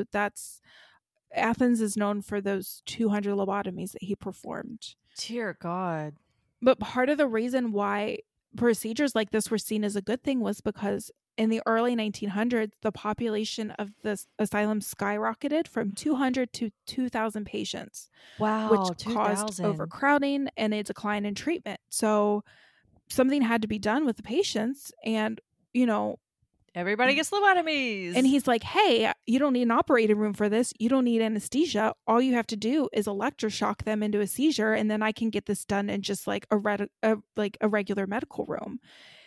Athens is known for those 200 lobotomies that he performed. Dear God. But part of the reason why procedures like this were seen as a good thing was because in the early 1900s, the population of this asylum skyrocketed from 200 to 2,000 patients. Wow, which caused overcrowding and a decline in treatment. So something had to be done with the patients, and everybody gets lobotomies. And he's like, hey, you don't need an operating room for this. You don't need anesthesia. All you have to do is electroshock them into a seizure, and then I can get this done in just like a regular medical room.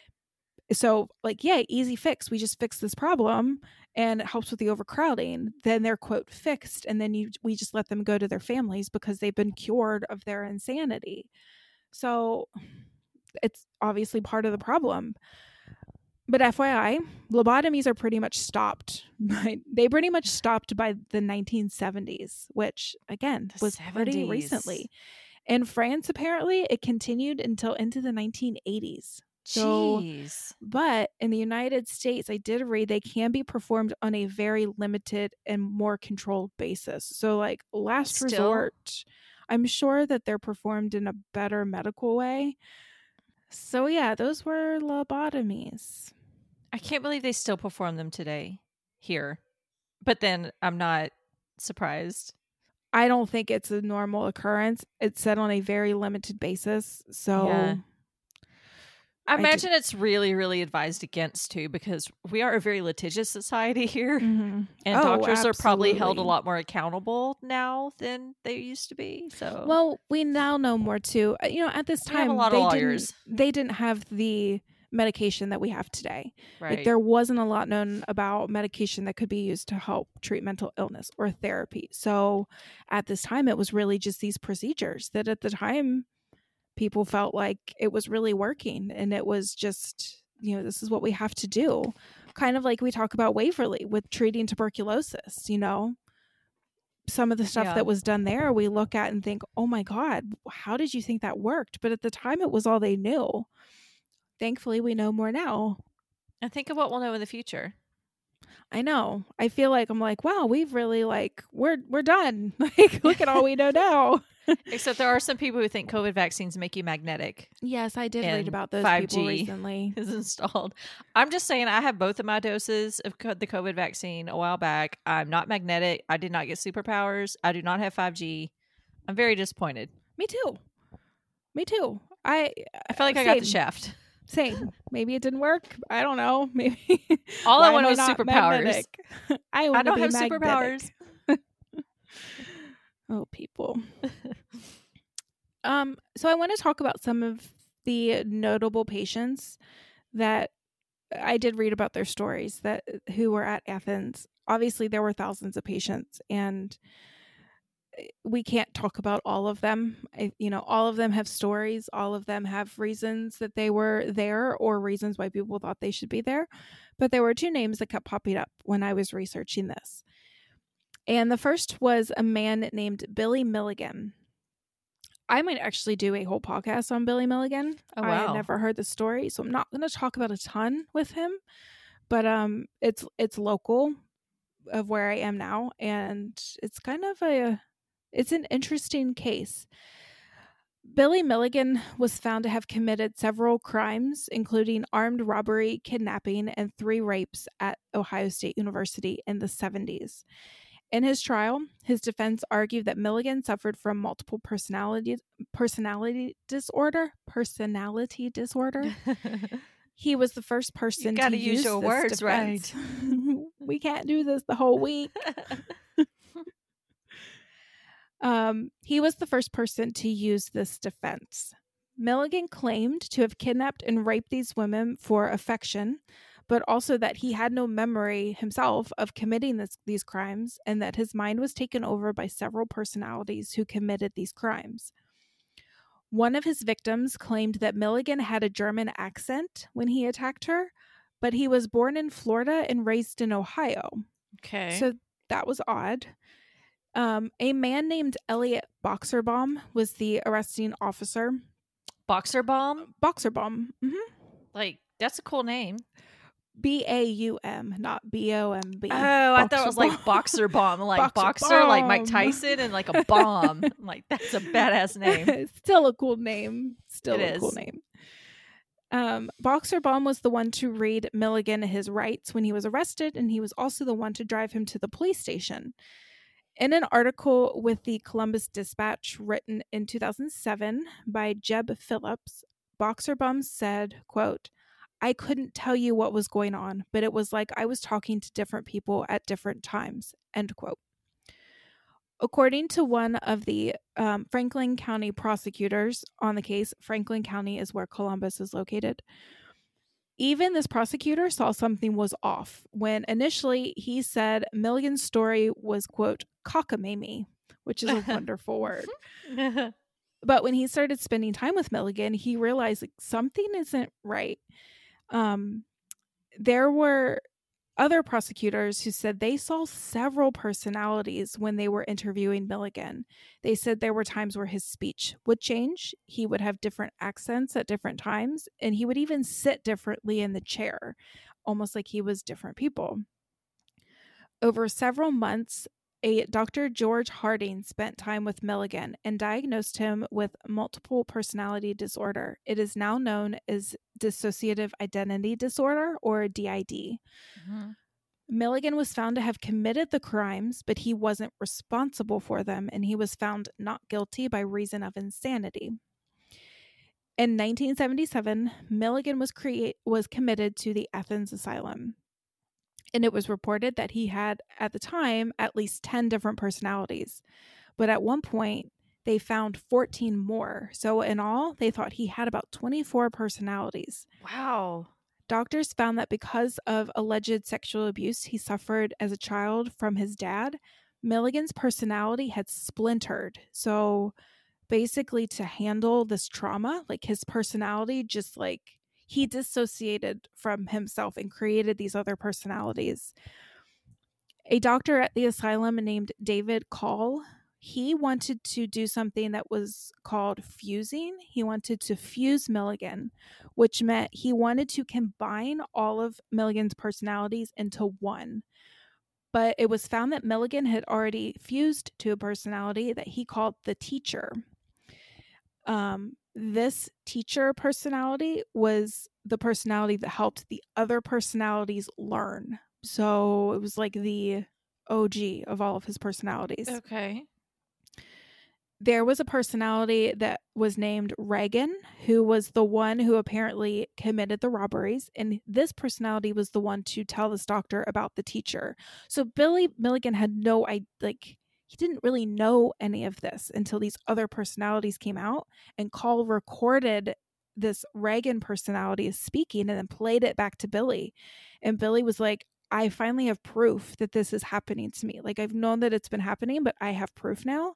So easy fix. We just fix this problem and it helps with the overcrowding. Then they're quote fixed, and then we just let them go to their families because they've been cured of their insanity. So it's obviously part of the problem. But FYI, lobotomies are pretty much stopped. They pretty much stopped by the 1970s, which again was pretty recently. In France, apparently, it continued until into the 1980s. So, jeez. But in the United States, I did read they can be performed on a very limited and more controlled basis. So like last resort, I'm sure that they're performed in a better medical way. So yeah, those were lobotomies. I can't believe they still perform them today here. But then I'm not surprised. I don't think it's a normal occurrence. It's said on a very limited basis. So yeah. I imagine it's really, really advised against too, because we are a very litigious society here. Mm-hmm. And doctors are probably held a lot more accountable now than they used to be. So, well, we now know more too. At this time, we have a lot of lawyers. They didn't have the medication that we have today. Right. Like, there wasn't a lot known about medication that could be used to help treat mental illness or therapy. So at this time, it was really just these procedures that at the time people felt like it was really working, and it was just, this is what we have to do. Kind of like we talk about Waverly with treating tuberculosis, some of the stuff that was done there, we look at and think, oh my God, how did you think that worked? But at the time, it was all they knew. Thankfully, we know more now. And think of what we'll know in the future. I know. I feel like I'm like, wow, we've really we're done. Look at all we know now. Except there are some people who think COVID vaccines make you magnetic. Yes, I did read about those 5G people recently. Is installed. I'm just saying, I have both of my doses of the COVID vaccine a while back. I'm not magnetic. I did not get superpowers. I do not have 5G. I'm very disappointed. Me too. I feel like I got the shaft. Same. Maybe it didn't work. I don't know. Maybe all I wanted was superpowers. I don't have superpowers. Oh, people. So I want to talk about some of the notable patients that I did read about their stories who were at Athens. Obviously, there were thousands of patients, and we can't talk about all of them. All of them have stories. All of them have reasons that they were there or reasons why people thought they should be there. But there were two names that kept popping up when I was researching this. And the first was a man named Billy Milligan. I might actually do a whole podcast on Billy Milligan. Oh, wow. I had never heard the story, so I'm not going to talk about a ton with him. But it's local of where I am now, and it's kind of it's an interesting case. Billy Milligan was found to have committed several crimes, including armed robbery, kidnapping, and 3 rapes at Ohio State University in the 70s. In his trial, his defense argued that Milligan suffered from multiple personality disorder. He was the first person to use your words defense. Right. We can't do this the whole week. He was the first person to use this defense. Milligan claimed to have kidnapped and raped these women for affection, but also that he had no memory himself of committing these crimes, and that his mind was taken over by several personalities who committed these crimes. One of his victims claimed that Milligan had a German accent when he attacked her, but he was born in Florida and raised in Ohio. Okay. So that was odd. A man named Elliot Boxerbaum was the arresting officer. Boxerbaum? Boxerbaum. Mm-hmm. Like That's a cool name. BAUM, not BOMB. Oh, I thought it was like boxer bomb, like boxer, like Mike Tyson, and like a bomb. Like, that's a badass name. Still a cool name. Cool name. Boxer Bomb was the one to read Milligan his rights when he was arrested, and he was also the one to drive him to the police station. In an article with the Columbus Dispatch written in 2007 by Jeb Phillips, Boxer Bomb said, quote, "I couldn't tell you what was going on, but it was like I was talking to different people at different times," end quote. According to one of the Franklin County prosecutors on the case, Franklin County is where Columbus is located. Even this prosecutor saw something was off when initially he said Milligan's story was, quote, cockamamie, which is a wonderful word. But when he started spending time with Milligan, he realized like, something isn't right. There were other prosecutors who said they saw several personalities when they were interviewing Milligan. They said there were times where his speech would change. He would have different accents at different times, and he would even sit differently in the chair, almost like he was different people. Over several months, Dr. George Harding spent time with Milligan and diagnosed him with multiple personality disorder. It is now known as dissociative identity disorder, or DID. Mm-hmm. Milligan was found to have committed the crimes, but he wasn't responsible for them, and he was found not guilty by reason of insanity. In 1977, Milligan was committed to the Athens Asylum. And it was reported that he had, at the time, at least 10 different personalities. But at one point, they found 14 more. So in all, they thought he had about 24 personalities. Wow. Doctors found that because of alleged sexual abuse he suffered as a child from his dad, Milligan's personality had splintered. So basically, to handle this trauma, like his personality just like he dissociated from himself and created these other personalities. A doctor at the asylum named David Call, he wanted to do something that was called fusing. He wanted to fuse Milligan, which meant he wanted to combine all of Milligan's personalities into one. But it was found that Milligan had already fused to a personality that he called the teacher. This teacher personality was the personality that helped the other personalities learn. So it was like the OG of all of his personalities. Okay. There was a personality that was named Reagan, who was the one who apparently committed the robberies. And this personality was the one to tell this doctor about the teacher. So Billy Milligan had no idea, like, he didn't really know any of this until these other personalities came out, and Call recorded this Reagan personality speaking and then played it back to Billy. And Billy was like, I finally have proof that this is happening to me. Like, I've known that it's been happening, but I have proof now.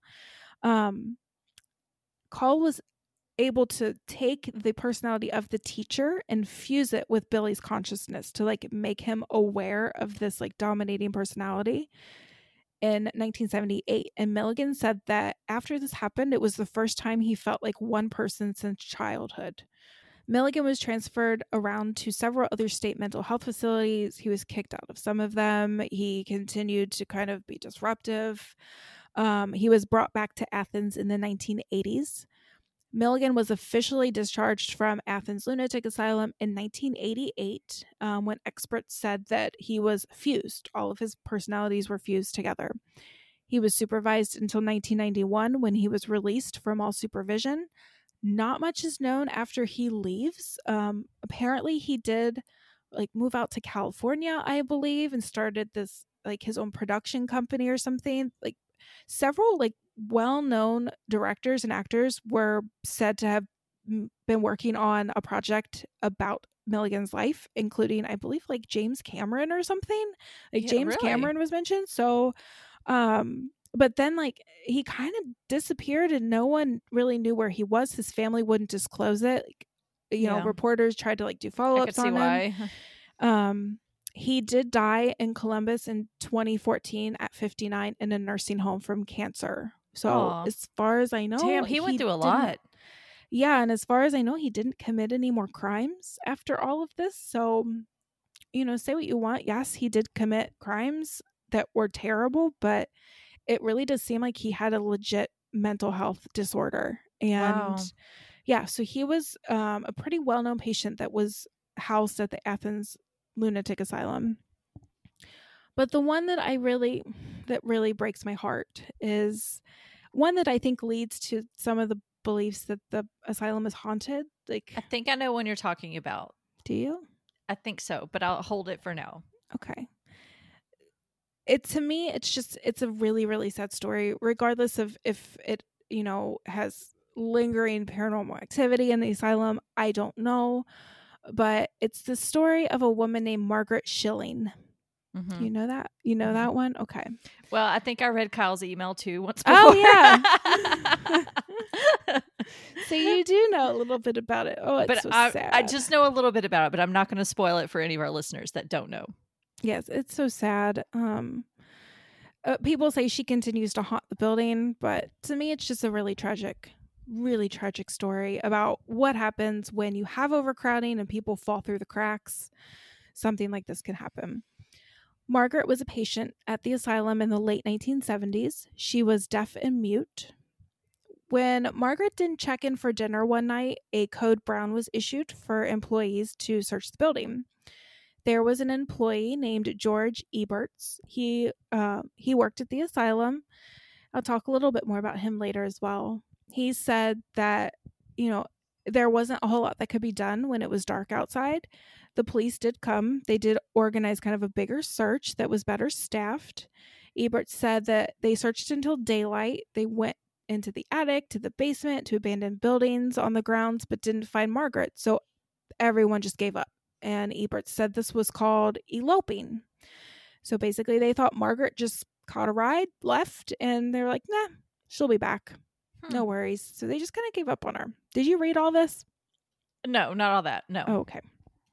Call was able to take the personality of the teacher and fuse it with Billy's consciousness to like make him aware of this like dominating personality in 1978. And Milligan said that after this happened, it was the first time he felt like one person since childhood. Milligan was transferred around to several other state mental health facilities. He was kicked out of some of them. He continued to kind of be disruptive. He was brought back to Athens in the 1980s. Milligan was officially discharged from Athens Lunatic Asylum in 1988 when experts said that he was fused. All of his personalities were fused together. He was supervised until 1991 when he was released from all supervision. Not much is known after he leaves. Apparently he did like move out to California, I believe, and started this like his own production company or something. Like several like well-known directors and actors were said to have been working on a project about Milligan's life, including I believe like James Cameron or something. Like James Cameron was mentioned. So but then like he kind of disappeared and no one really knew where he was. His family wouldn't disclose it. Like, you know, reporters tried to like do follow-ups on him. He did die in Columbus in 2014 at 59 in a nursing home from cancer. So as far as I know, damn, he went through a lot. Yeah, and as far as I know, he didn't commit any more crimes after all of this. So, say what you want. Yes, he did commit crimes that were terrible, but it really does seem like he had a legit mental health disorder. And wow. Yeah, so he was a pretty well-known patient that was housed at the Athens Lunatic Asylum. But the one that really breaks my heart is one that I think leads to some of the beliefs that the asylum is haunted. Like, I think I know when you're talking about. Do you? I think so, but I'll hold it for now. Okay. To me, it's a really, really sad story, regardless of if it, has lingering paranormal activity in the asylum. I don't know. But it's the story of a woman named Margaret Schilling. Mm-hmm. You know that? You know that one? Okay. Well, I think I read Kyle's email too once before. Oh, yeah. So you do know a little bit about it. Oh, it's sad. I just know a little bit about it, but I'm not going to spoil it for any of our listeners that don't know. Yes, it's so sad. People say she continues to haunt the building, but to me, it's just a really tragic story about what happens when you have overcrowding and people fall through the cracks. Something like this can happen. Margaret was a patient at the asylum in the late 1970s. She was deaf and mute. When Margaret didn't check in for dinner one night, a code brown was issued for employees to search the building. There was an employee named George Eberts. He worked at the asylum. I'll talk a little bit more about him later as well. He said that, there wasn't a whole lot that could be done when it was dark outside. The police did come. They did organize kind of a bigger search that was better staffed. Eberts said that they searched until daylight. They went into the attic, to the basement, to abandoned buildings on the grounds, but didn't find Margaret. So everyone just gave up. And Eberts said this was called eloping. So basically they thought Margaret just caught a ride, left, and they were like, nah, she'll be back. No worries. So they just kind of gave up on her. Did you read all this? No, not all that. No. Oh, okay.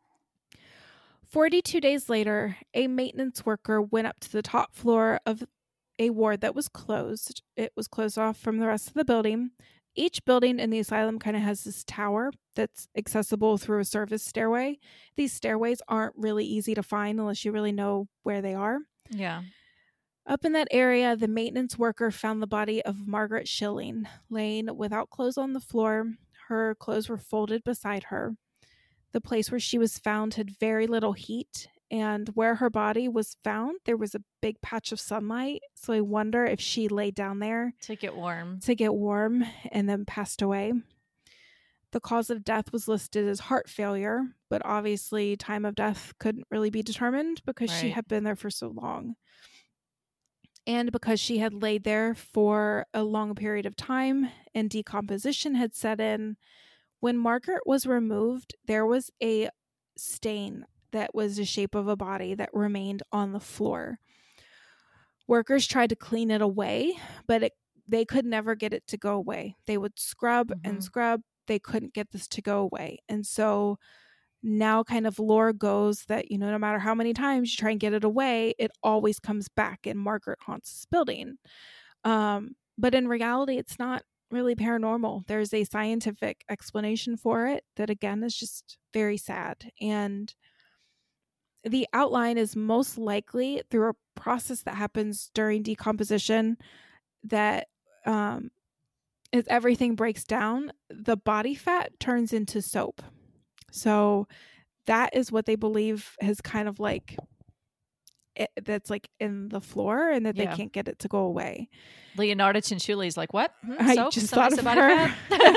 42 days later, a maintenance worker went up to the top floor of a ward that was closed. It was closed off from the rest of the building. Each building in the asylum kind of has this tower that's accessible through a service stairway. These stairways aren't really easy to find unless you really know where they are. Yeah. Up in that area, the maintenance worker found the body of Margaret Schilling laying without clothes on the floor. Her clothes were folded beside her. The place where she was found had very little heat, and where her body was found, there was a big patch of sunlight. So I wonder if she laid down there to get warm and then passed away. The cause of death was listed as heart failure, but obviously time of death couldn't really be determined because she had been there for so long. And because she had laid there for a long period of time and decomposition had set in, when Margaret was removed, there was a stain that was the shape of a body that remained on the floor. Workers tried to clean it away, but they could never get it to go away. They would scrub and scrub. They couldn't get this to go away. And so now kind of lore goes that, no matter how many times you try and get it away, it always comes back and Margaret haunts this building. But in reality, it's not really paranormal. There's a scientific explanation for it that, again, is just very sad. And the outline is most likely through a process that happens during decomposition that as everything breaks down, the body fat turns into soap. So that is what they believe has kind of like that's like in the floor and that they can't get it to go away. Leonardo Cianciulli is like, what? I just thought of her.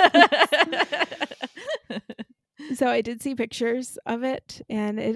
So I did see pictures of it, and it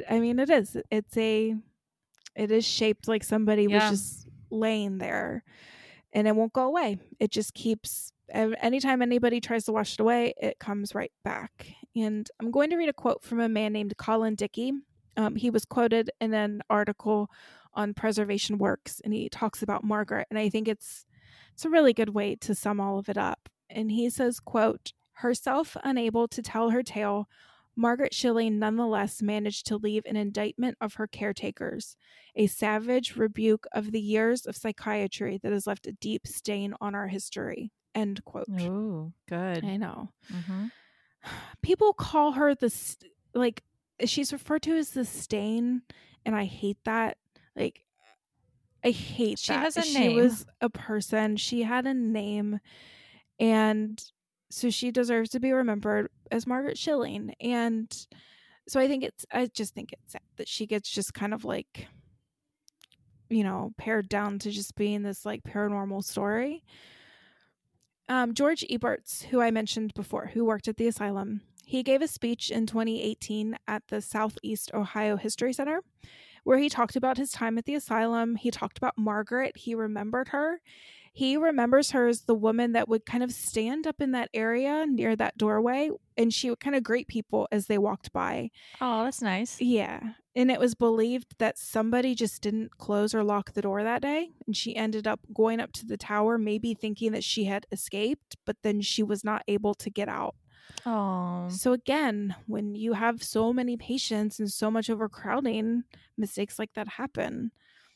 is shaped like somebody was just laying there, and it won't go away. It just keeps, anytime anybody tries to wash it away, it comes right back. And I'm going to read a quote from a man named Colin Dickey. He was quoted in an article on Preservation Works, and he talks about Margaret, and I think it's a really good way to sum all of it up. And he says, quote, "Herself unable to tell her tale, Margaret Schilling nonetheless managed to leave an indictment of her caretakers, a savage rebuke of the years of psychiatry that has left a deep stain on our history," End quote. Oh, good. I know. People call her like, she's referred to as the Stain, and I hate that. Like, I hate she that. Has a she name. was a person. She had a name, and so she deserves to be remembered as Margaret Schilling. And so I just think it's sad that she gets just kind of like, you know, pared down to just being this like paranormal story. George Eberts, who I mentioned before, who worked at the asylum, he gave a speech in 2018 at the Southeast Ohio History Center, where he talked about his time at the asylum. He talked about Margaret. He remembered her. He remembers her as the woman that would kind of stand up in that area near that doorway, and she would kind of greet people as they walked by. Oh, that's nice. Yeah. And it was believed that somebody just didn't close or lock the door that day, and she ended up going up to the tower, maybe thinking that she had escaped, but then she was not able to get out. Oh. So again, when you have so many patients and so much overcrowding, mistakes like that happen.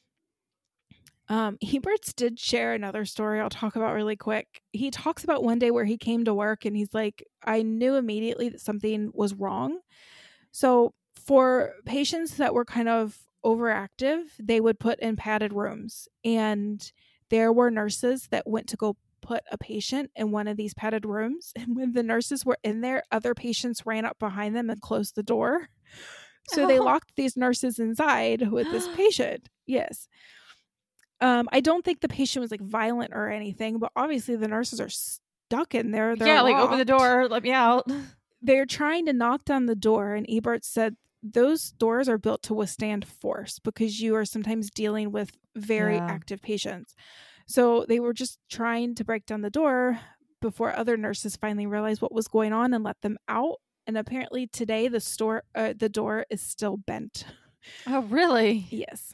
Eberts did share another story I'll talk about really quick. He talks about one day where he came to work and he's like, I knew immediately that something was wrong. So for patients that were kind of overactive, they would put in padded rooms, and there were nurses that went to go put a patient in one of these padded rooms. And when the nurses were in there, other patients ran up behind them and closed the door. So they locked these nurses inside with this patient. Yes. I don't think the patient was like violent or anything, but obviously the nurses are stuck in there. They're like, open the door, let me out. They're trying to knock down the door, and Ebert said those doors are built to withstand force because you are sometimes dealing with very active patients. So they were just trying to break down the door before other nurses finally realized what was going on and let them out. And apparently today the door is still bent. Oh, really? Yes.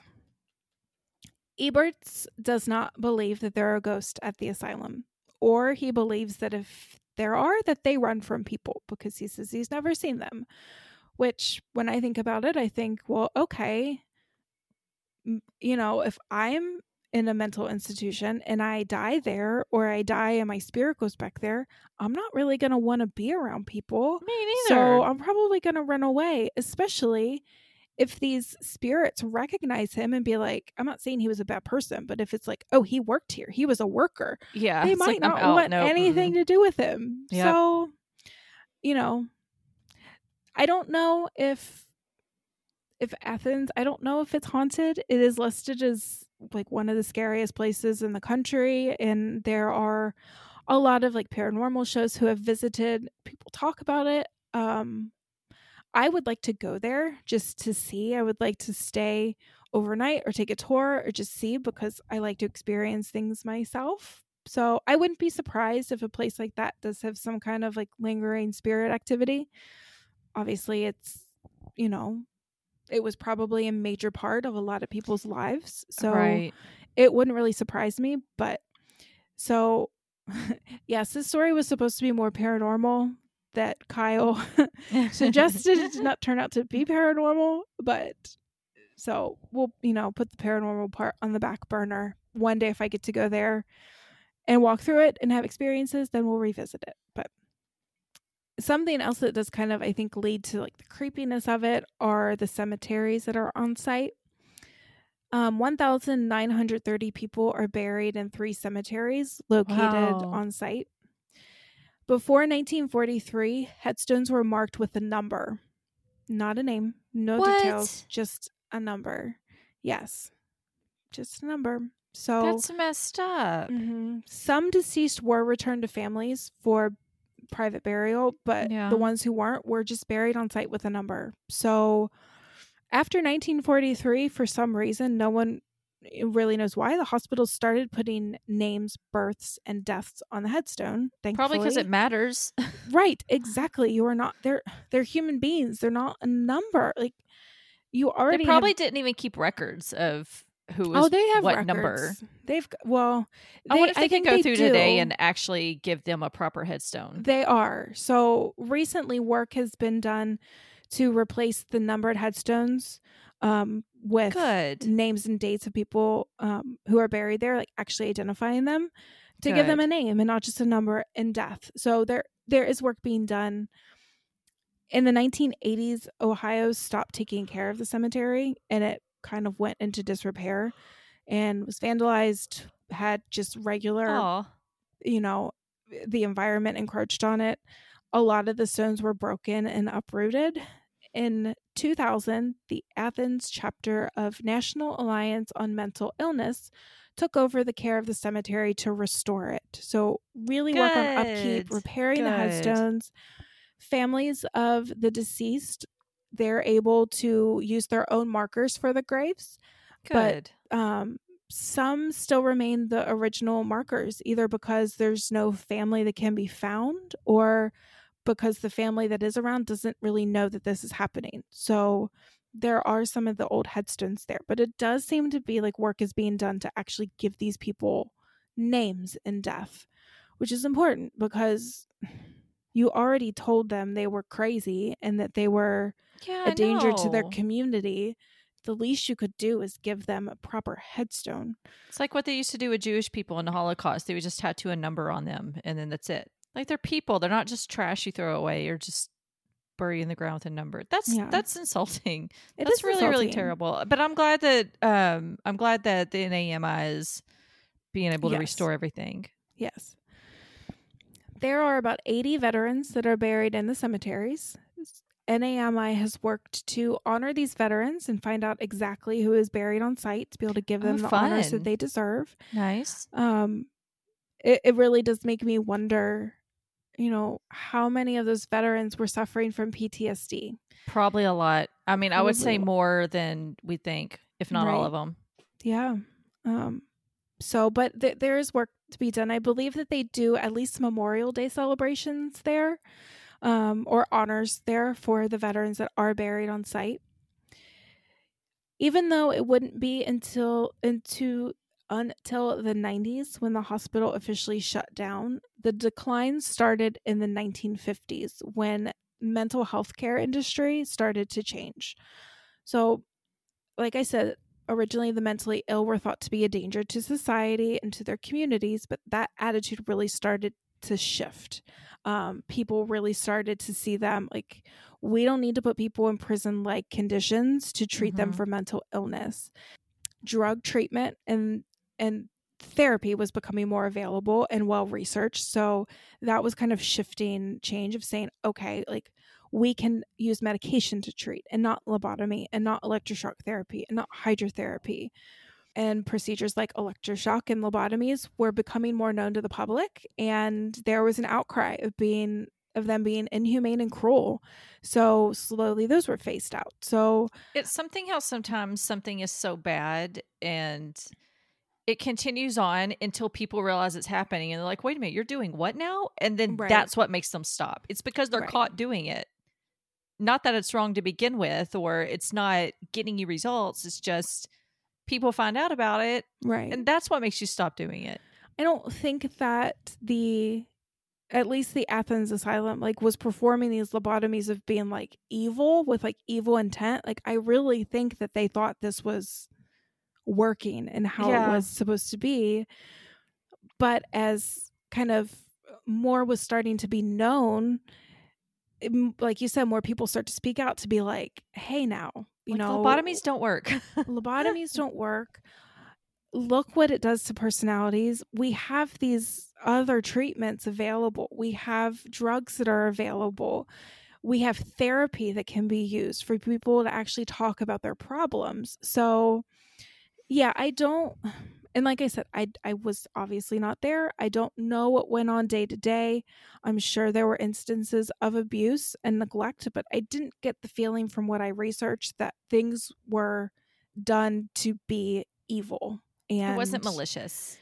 Eberts does not believe that there are ghosts at the asylum, or he believes that if there are, that they run from people, because he says he's never seen them. Which, when I think about it, I think, well, okay, you know, if I'm in a mental institution and I die there, or I die and my spirit goes back there, I'm not really going to want to be around people. Me neither. So I'm probably going to run away, especially if these spirits recognize him and be like, I'm not saying he was a bad person, but if it's like, oh, he worked here, he was a worker, they might not want anything to do with him. Yep. So, you know, I don't know if Athens, I don't know if it's haunted. It is listed as like one of the scariest places in the country, and there are a lot of like paranormal shows who have visited. People talk about it. I would like to go there just to see. I would like to stay overnight or take a tour or just see, because I like to experience things myself. So I wouldn't be surprised if a place like that does have some kind of like lingering spirit activity. Obviously, it's, you know, it was probably a major part of a lot of people's lives. So it wouldn't really surprise me. But so, yes, this story was supposed to be more paranormal. That Kyle suggested it did not turn out to be paranormal, but so we'll, you know, put the paranormal part on the back burner. One day if I get to go there and walk through it and have experiences, then we'll revisit it. But something else that does kind of, I think, lead to like the creepiness of it are the cemeteries that are on site. 1,930 people are buried in 3 cemeteries located on site. Before 1943, headstones were marked with a number, not a name, no details, just a number. Yes, just a number. So that's messed up. Mm-hmm. Some deceased were returned to families for private burial, but the ones who weren't were just buried on site with a number. So after 1943, for some reason, no one really knows why, the hospital started putting names, births, and deaths on the headstone. Thankfully, probably because it matters. Right, exactly. You are not, they're human beings. They're not a number. Like, you already they probably didn't even keep records of who was they have what records. Number. They've I wonder if they can go through today and actually give them a proper headstone. They are. So recently, work has been done to replace the numbered headstones with names and dates of people who are buried there, like actually identifying them, to give them a name and not just a number in death. So there is work being done. In the 1980s, Ohio stopped taking care of the cemetery, and it kind of went into disrepair and was vandalized, had just regular, the environment encroached on it. A lot of the stones were broken and uprooted. In 2000, the Athens chapter of National Alliance on Mental Illness took over the care of the cemetery to restore it. So really work on upkeep, repairing the headstones. Families of the deceased, they're able to use their own markers for the graves. But some still remain the original markers, either because there's no family that can be found or because the family that is around doesn't really know that this is happening. So there are some of the old headstones there, but it does seem to be like work is being done to actually give these people names in death, which is important because you already told them they were crazy and that they were a danger to their community. The least you could do is give them a proper headstone. It's like what they used to do with Jewish people in the Holocaust. They would just tattoo a number on them, and then that's it. Like, they're people. They're not just trash you throw away or just bury in the ground with a number. That's insulting. That's really, insulting. Really terrible. But I'm glad that the NAMI is being able to restore everything. Yes. There are about 80 veterans that are buried in the cemeteries. NAMI has worked to honor these veterans and find out exactly who is buried on site to be able to give them the honors that they deserve. Nice. It really does make me wonder, how many of those veterans were suffering from PTSD? Probably a lot. I mean, I would say more than we think, if not all of them. Yeah. But there is work to be done. I believe that they do at least Memorial Day celebrations there, or honors there for the veterans that are buried on site. Even though it wouldn't be until the 90s when the hospital officially shut down, the decline started in the 1950s when mental health care industry started to change. So, like I said, originally the mentally ill were thought to be a danger to society and to their communities, but that attitude really started to shift. People really started to see them like, we don't need to put people in prison-like conditions to treat them for mental illness. Drug treatment and therapy was becoming more available and well-researched. So that was kind of shifting change of saying, okay, like, we can use medication to treat and not lobotomy and not electroshock therapy and not hydrotherapy. And procedures like electroshock and lobotomies were becoming more known to the public. And there was an outcry of them being inhumane and cruel. So slowly those were phased out. So it's something how sometimes something is so bad and it continues on until people realize it's happening. And they're like, wait a minute, you're doing what now? And then that's what makes them stop. It's because they're caught doing it. Not that it's wrong to begin with, or it's not getting you results. It's just people find out about it. Right. And that's what makes you stop doing it. I don't think that at least the Athens Asylum, like, was performing these lobotomies of being like evil with like evil intent. Like, I really think that they thought this was working and how it was supposed to be. But as kind of more was starting to be known, like you said, more people start to speak out to be like, hey, now, lobotomies don't work. Lobotomies don't work. Look what it does to personalities. We have these other treatments available. We have drugs that are available. We have therapy that can be used for people to actually talk about their problems. So, yeah, and like I said, I was obviously not there. I don't know what went on day to day. I'm sure there were instances of abuse and neglect, but I didn't get the feeling from what I researched that things were done to be evil. And it wasn't malicious.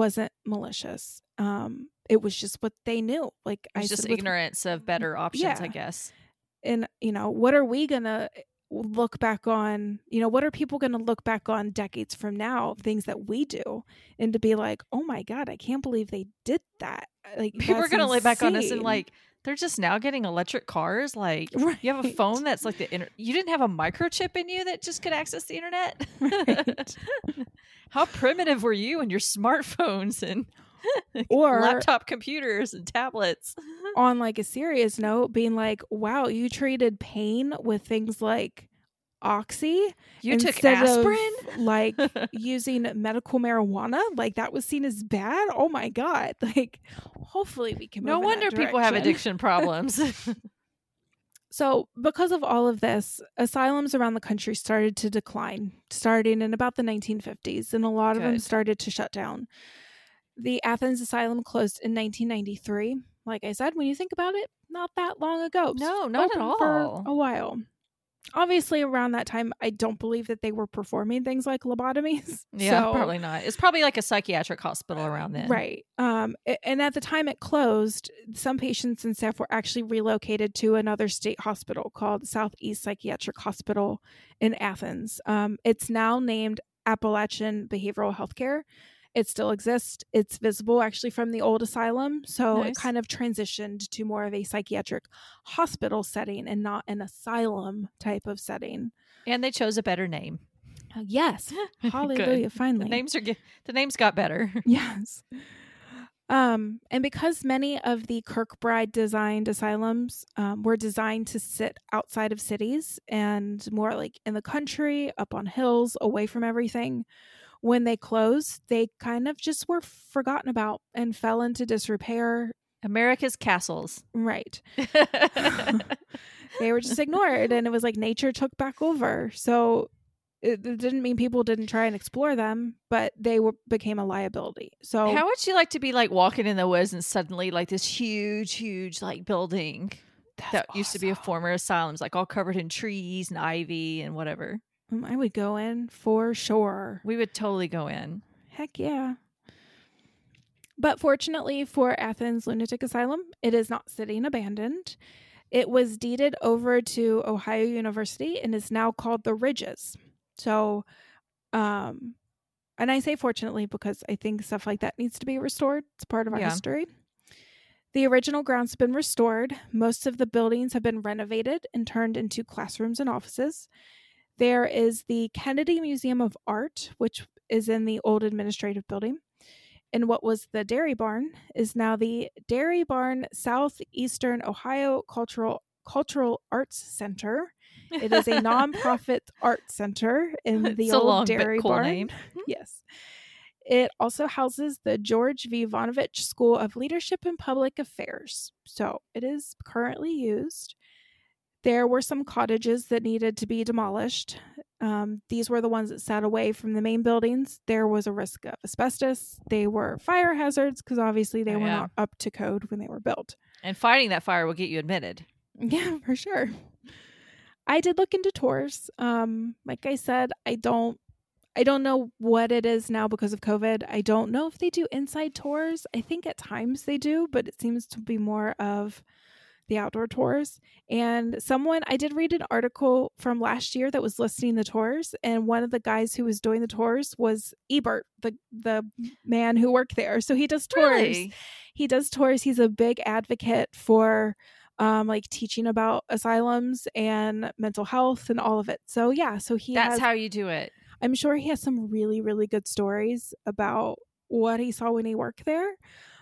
It was just what they knew. Like, it's just ignorance of better options, I guess. And, what are we going to look back on? What are people going to look back on decades from now, things that we do, and to be like, oh my God, I can't believe they did that. Like, people are going to look back on us and like, they're just now getting electric cars. Like, you have a phone that's like you didn't have a microchip in you that just could access the internet. Right. How primitive were you and your smartphones? And Or laptop computers and tablets. On like a serious note, being like, wow, you treated pain with things like Oxy. You took aspirin? Of, like using medical marijuana. Like that was seen as bad. Oh my God. Like hopefully we can move No wonder people have addiction problems. So because of all of this, asylums around the country started to decline, starting in about the 1950s, and a lot of them started to shut down. The Athens Asylum closed in 1993. Like I said, when you think about it, not that long ago. No, not at all. For a while. Obviously, around that time, I don't believe that they were performing things like lobotomies. Yeah, probably not. It's probably like a psychiatric hospital around then. Right. And at the time it closed, some patients and staff were actually relocated to another state hospital called Southeast Psychiatric Hospital in Athens. It's now named Appalachian Behavioral Healthcare. It still exists. It's visible actually from the old asylum. So It kind of transitioned to more of a psychiatric hospital setting and not an asylum type of setting. And they chose a better name. Yes. Hallelujah. Finally. The names got better. Yes. And because many of the Kirkbride designed asylums were designed to sit outside of cities and more like in the country, up on hills, away from everything, when they closed, they kind of just were forgotten about and fell into disrepair. America's castles. Right. They were just ignored, and it was like nature took back over. So it didn't mean people didn't try and explore them, but they became a liability. So how would you like to be like walking in the woods and suddenly like this huge like building that used to be a former asylum, like all covered in trees and ivy and whatever? I would go in for sure. We would totally go in. Heck yeah. But fortunately for Athens Lunatic Asylum, it is not sitting abandoned. It was deeded over to Ohio University and is now called the Ridges. So, and I say fortunately because I think stuff like that needs to be restored. It's part of our history. The original grounds have been restored. Most of the buildings have been renovated and turned into classrooms and offices. There is the Kennedy Museum of Art, which is in the old administrative building. And what was the Dairy Barn is now the Dairy Barn Southeastern Ohio Cultural Arts Center. It is a nonprofit art center in the old Dairy Barn. Name. Yes. It also houses the George V. Vonovich School of Leadership and Public Affairs. So it is currently used. There were some cottages that needed to be demolished. These were the ones that sat away from the main buildings. There was a risk of asbestos. They were fire hazards because obviously they were not up to code when they were built. And fighting that fire will get you admitted. Yeah, for sure. I did look into tours. Like I said, I don't know what it is now because of COVID. I don't know if they do inside tours. I think at times they do, but it seems to be more of the outdoor tours. And I did read an article from last year that was listing the tours, and one of the guys who was doing the tours was Ebert, the man who worked there. So he does tours. Really? He does tours. He's a big advocate for like teaching about asylums and mental health and all of it. So yeah, that's how you do it. I'm sure he has some really, really good stories about what he saw when he worked there.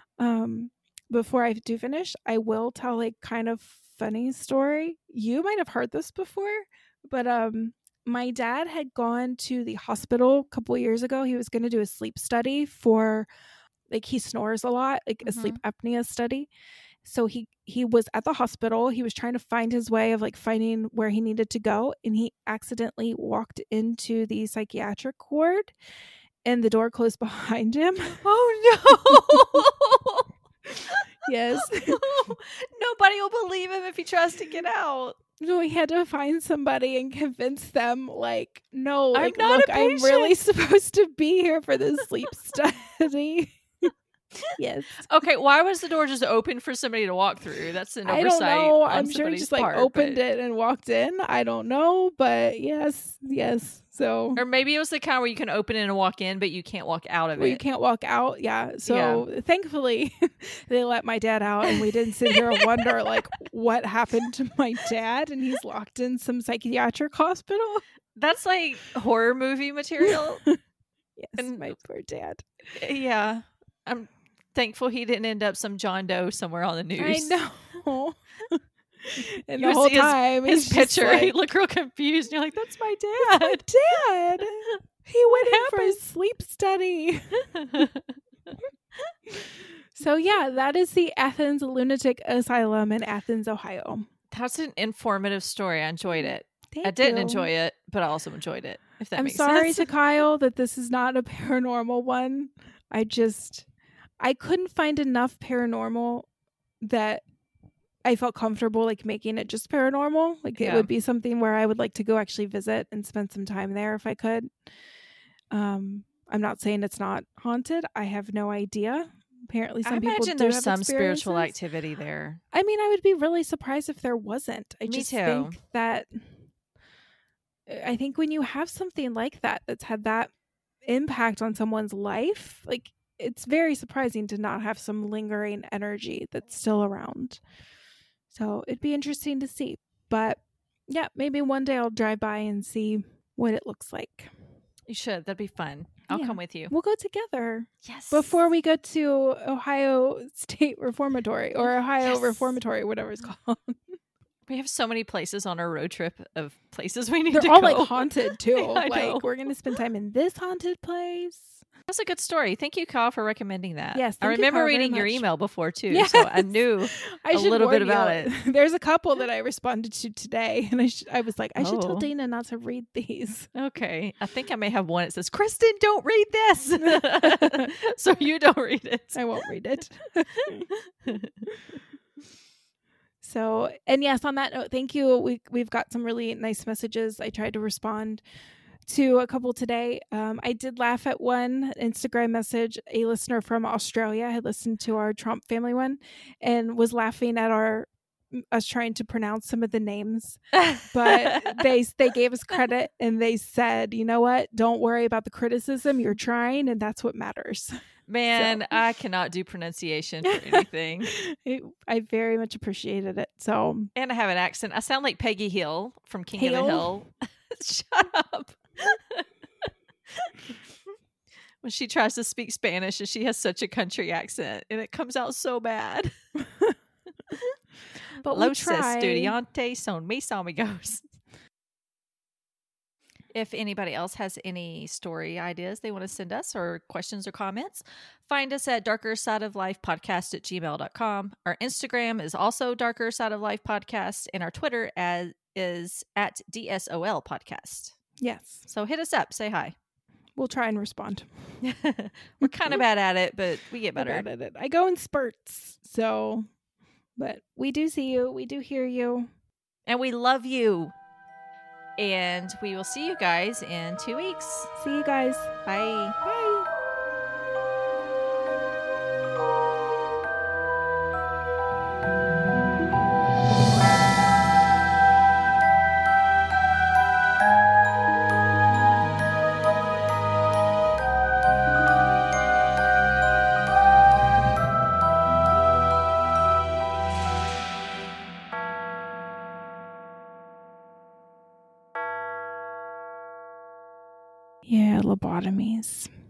Before I do finish, I will tell a kind of funny story. You might have heard this before, but my dad had gone to the hospital a couple of years ago. He was going to do a sleep study for, like, he snores a lot, like a sleep apnea study. So he was at the hospital. He was trying to find his way of like finding where he needed to go, and he accidentally walked into the psychiatric ward, and the door closed behind him. Oh no! Yes. Nobody will believe him if he tries to get out. So we had to find somebody and convince them, like, no, like, I'm not look, a patient. I'm really supposed to be here for this sleep study. Yes. Okay, why was the door just open for somebody to walk through? That's an oversight. I don't know. On I'm sure he just part, opened it and walked in. I don't know, but yes. So, or maybe it was the kind where you can open it and walk in, but you can't walk out of it. You can't walk out. Yeah. So thankfully, they let my dad out, and we didn't sit here and wonder like what happened to my dad, and he's locked in some psychiatric hospital. That's like horror movie material. Yes, and my poor dad. Yeah. Thankful he didn't end up some John Doe somewhere on the news. I know. And the whole time, his picture, like, he looked real confused. And you're like, that's my dad. That's my dad. He went in for his sleep study. So yeah, that is the Athens Lunatic Asylum in Athens, Ohio. That's an informative story. I enjoyed it. I didn't enjoy it, but I also enjoyed it, if that makes sense. I'm sorry to Kyle that this is not a paranormal one. I couldn't find enough paranormal that I felt comfortable like making it just paranormal. Like it would be something where I would like to go actually visit and spend some time there if I could. I'm not saying it's not haunted. I have no idea. Apparently some people do there's have some spiritual activity there. I mean, I would be really surprised if there wasn't. I just think that I think when you have something like that that's had that impact on someone's life, like it's very surprising to not have some lingering energy that's still around. So it'd be interesting to see. But yeah, maybe one day I'll drive by and see what it looks like. You should. That'd be fun. I'll come with you. We'll go together. Yes. Before we go to Ohio State Reformatory or Ohio Reformatory, whatever it's called. We have so many places on our road trip of places we need to go. They're all like haunted too. Like we're going to spend time in this haunted place. That's a good story. Thank you, Kyle, for recommending that. Yes, I remember reading your email before too, so I knew a little bit about it. There's a couple that I responded to today, and I was like, I should tell Dana not to read these. Okay, I think I may have one. It says, "Kristen, don't read this," so you don't read it. I won't read it. So, and yes, on that note, thank you. We've got some really nice messages. I tried to respond to a couple today. I did laugh at one Instagram message. A listener from Australia had listened to our Trump family one and was laughing at us trying to pronounce some of the names, but they gave us credit and they said, you know what? Don't worry about the criticism. You're trying, and that's what matters. Man, I cannot do pronunciation for anything. I very much appreciated it. So, and I have an accent. I sound like Peggy Hill from King of the Hill. Shut up. When she tries to speak Spanish and she has such a country accent and it comes out so bad. But Los estudiantes son mis amigos. If anybody else has any story ideas they want to send us or questions or comments, find us at darkersideoflifepodcast@gmail.com. Our Instagram is also Darker Side of Life Podcast, and our Twitter is at DSOL Podcast. Yes. So hit us up. Say hi. We'll try and respond. We're kind of bad at it, but we get better. Bad at it. I go in spurts. So, but we do see you. We do hear you. And we love you. And we will see you guys in 2 weeks. See you guys. Bye. Bye. Yeah, lobotomies.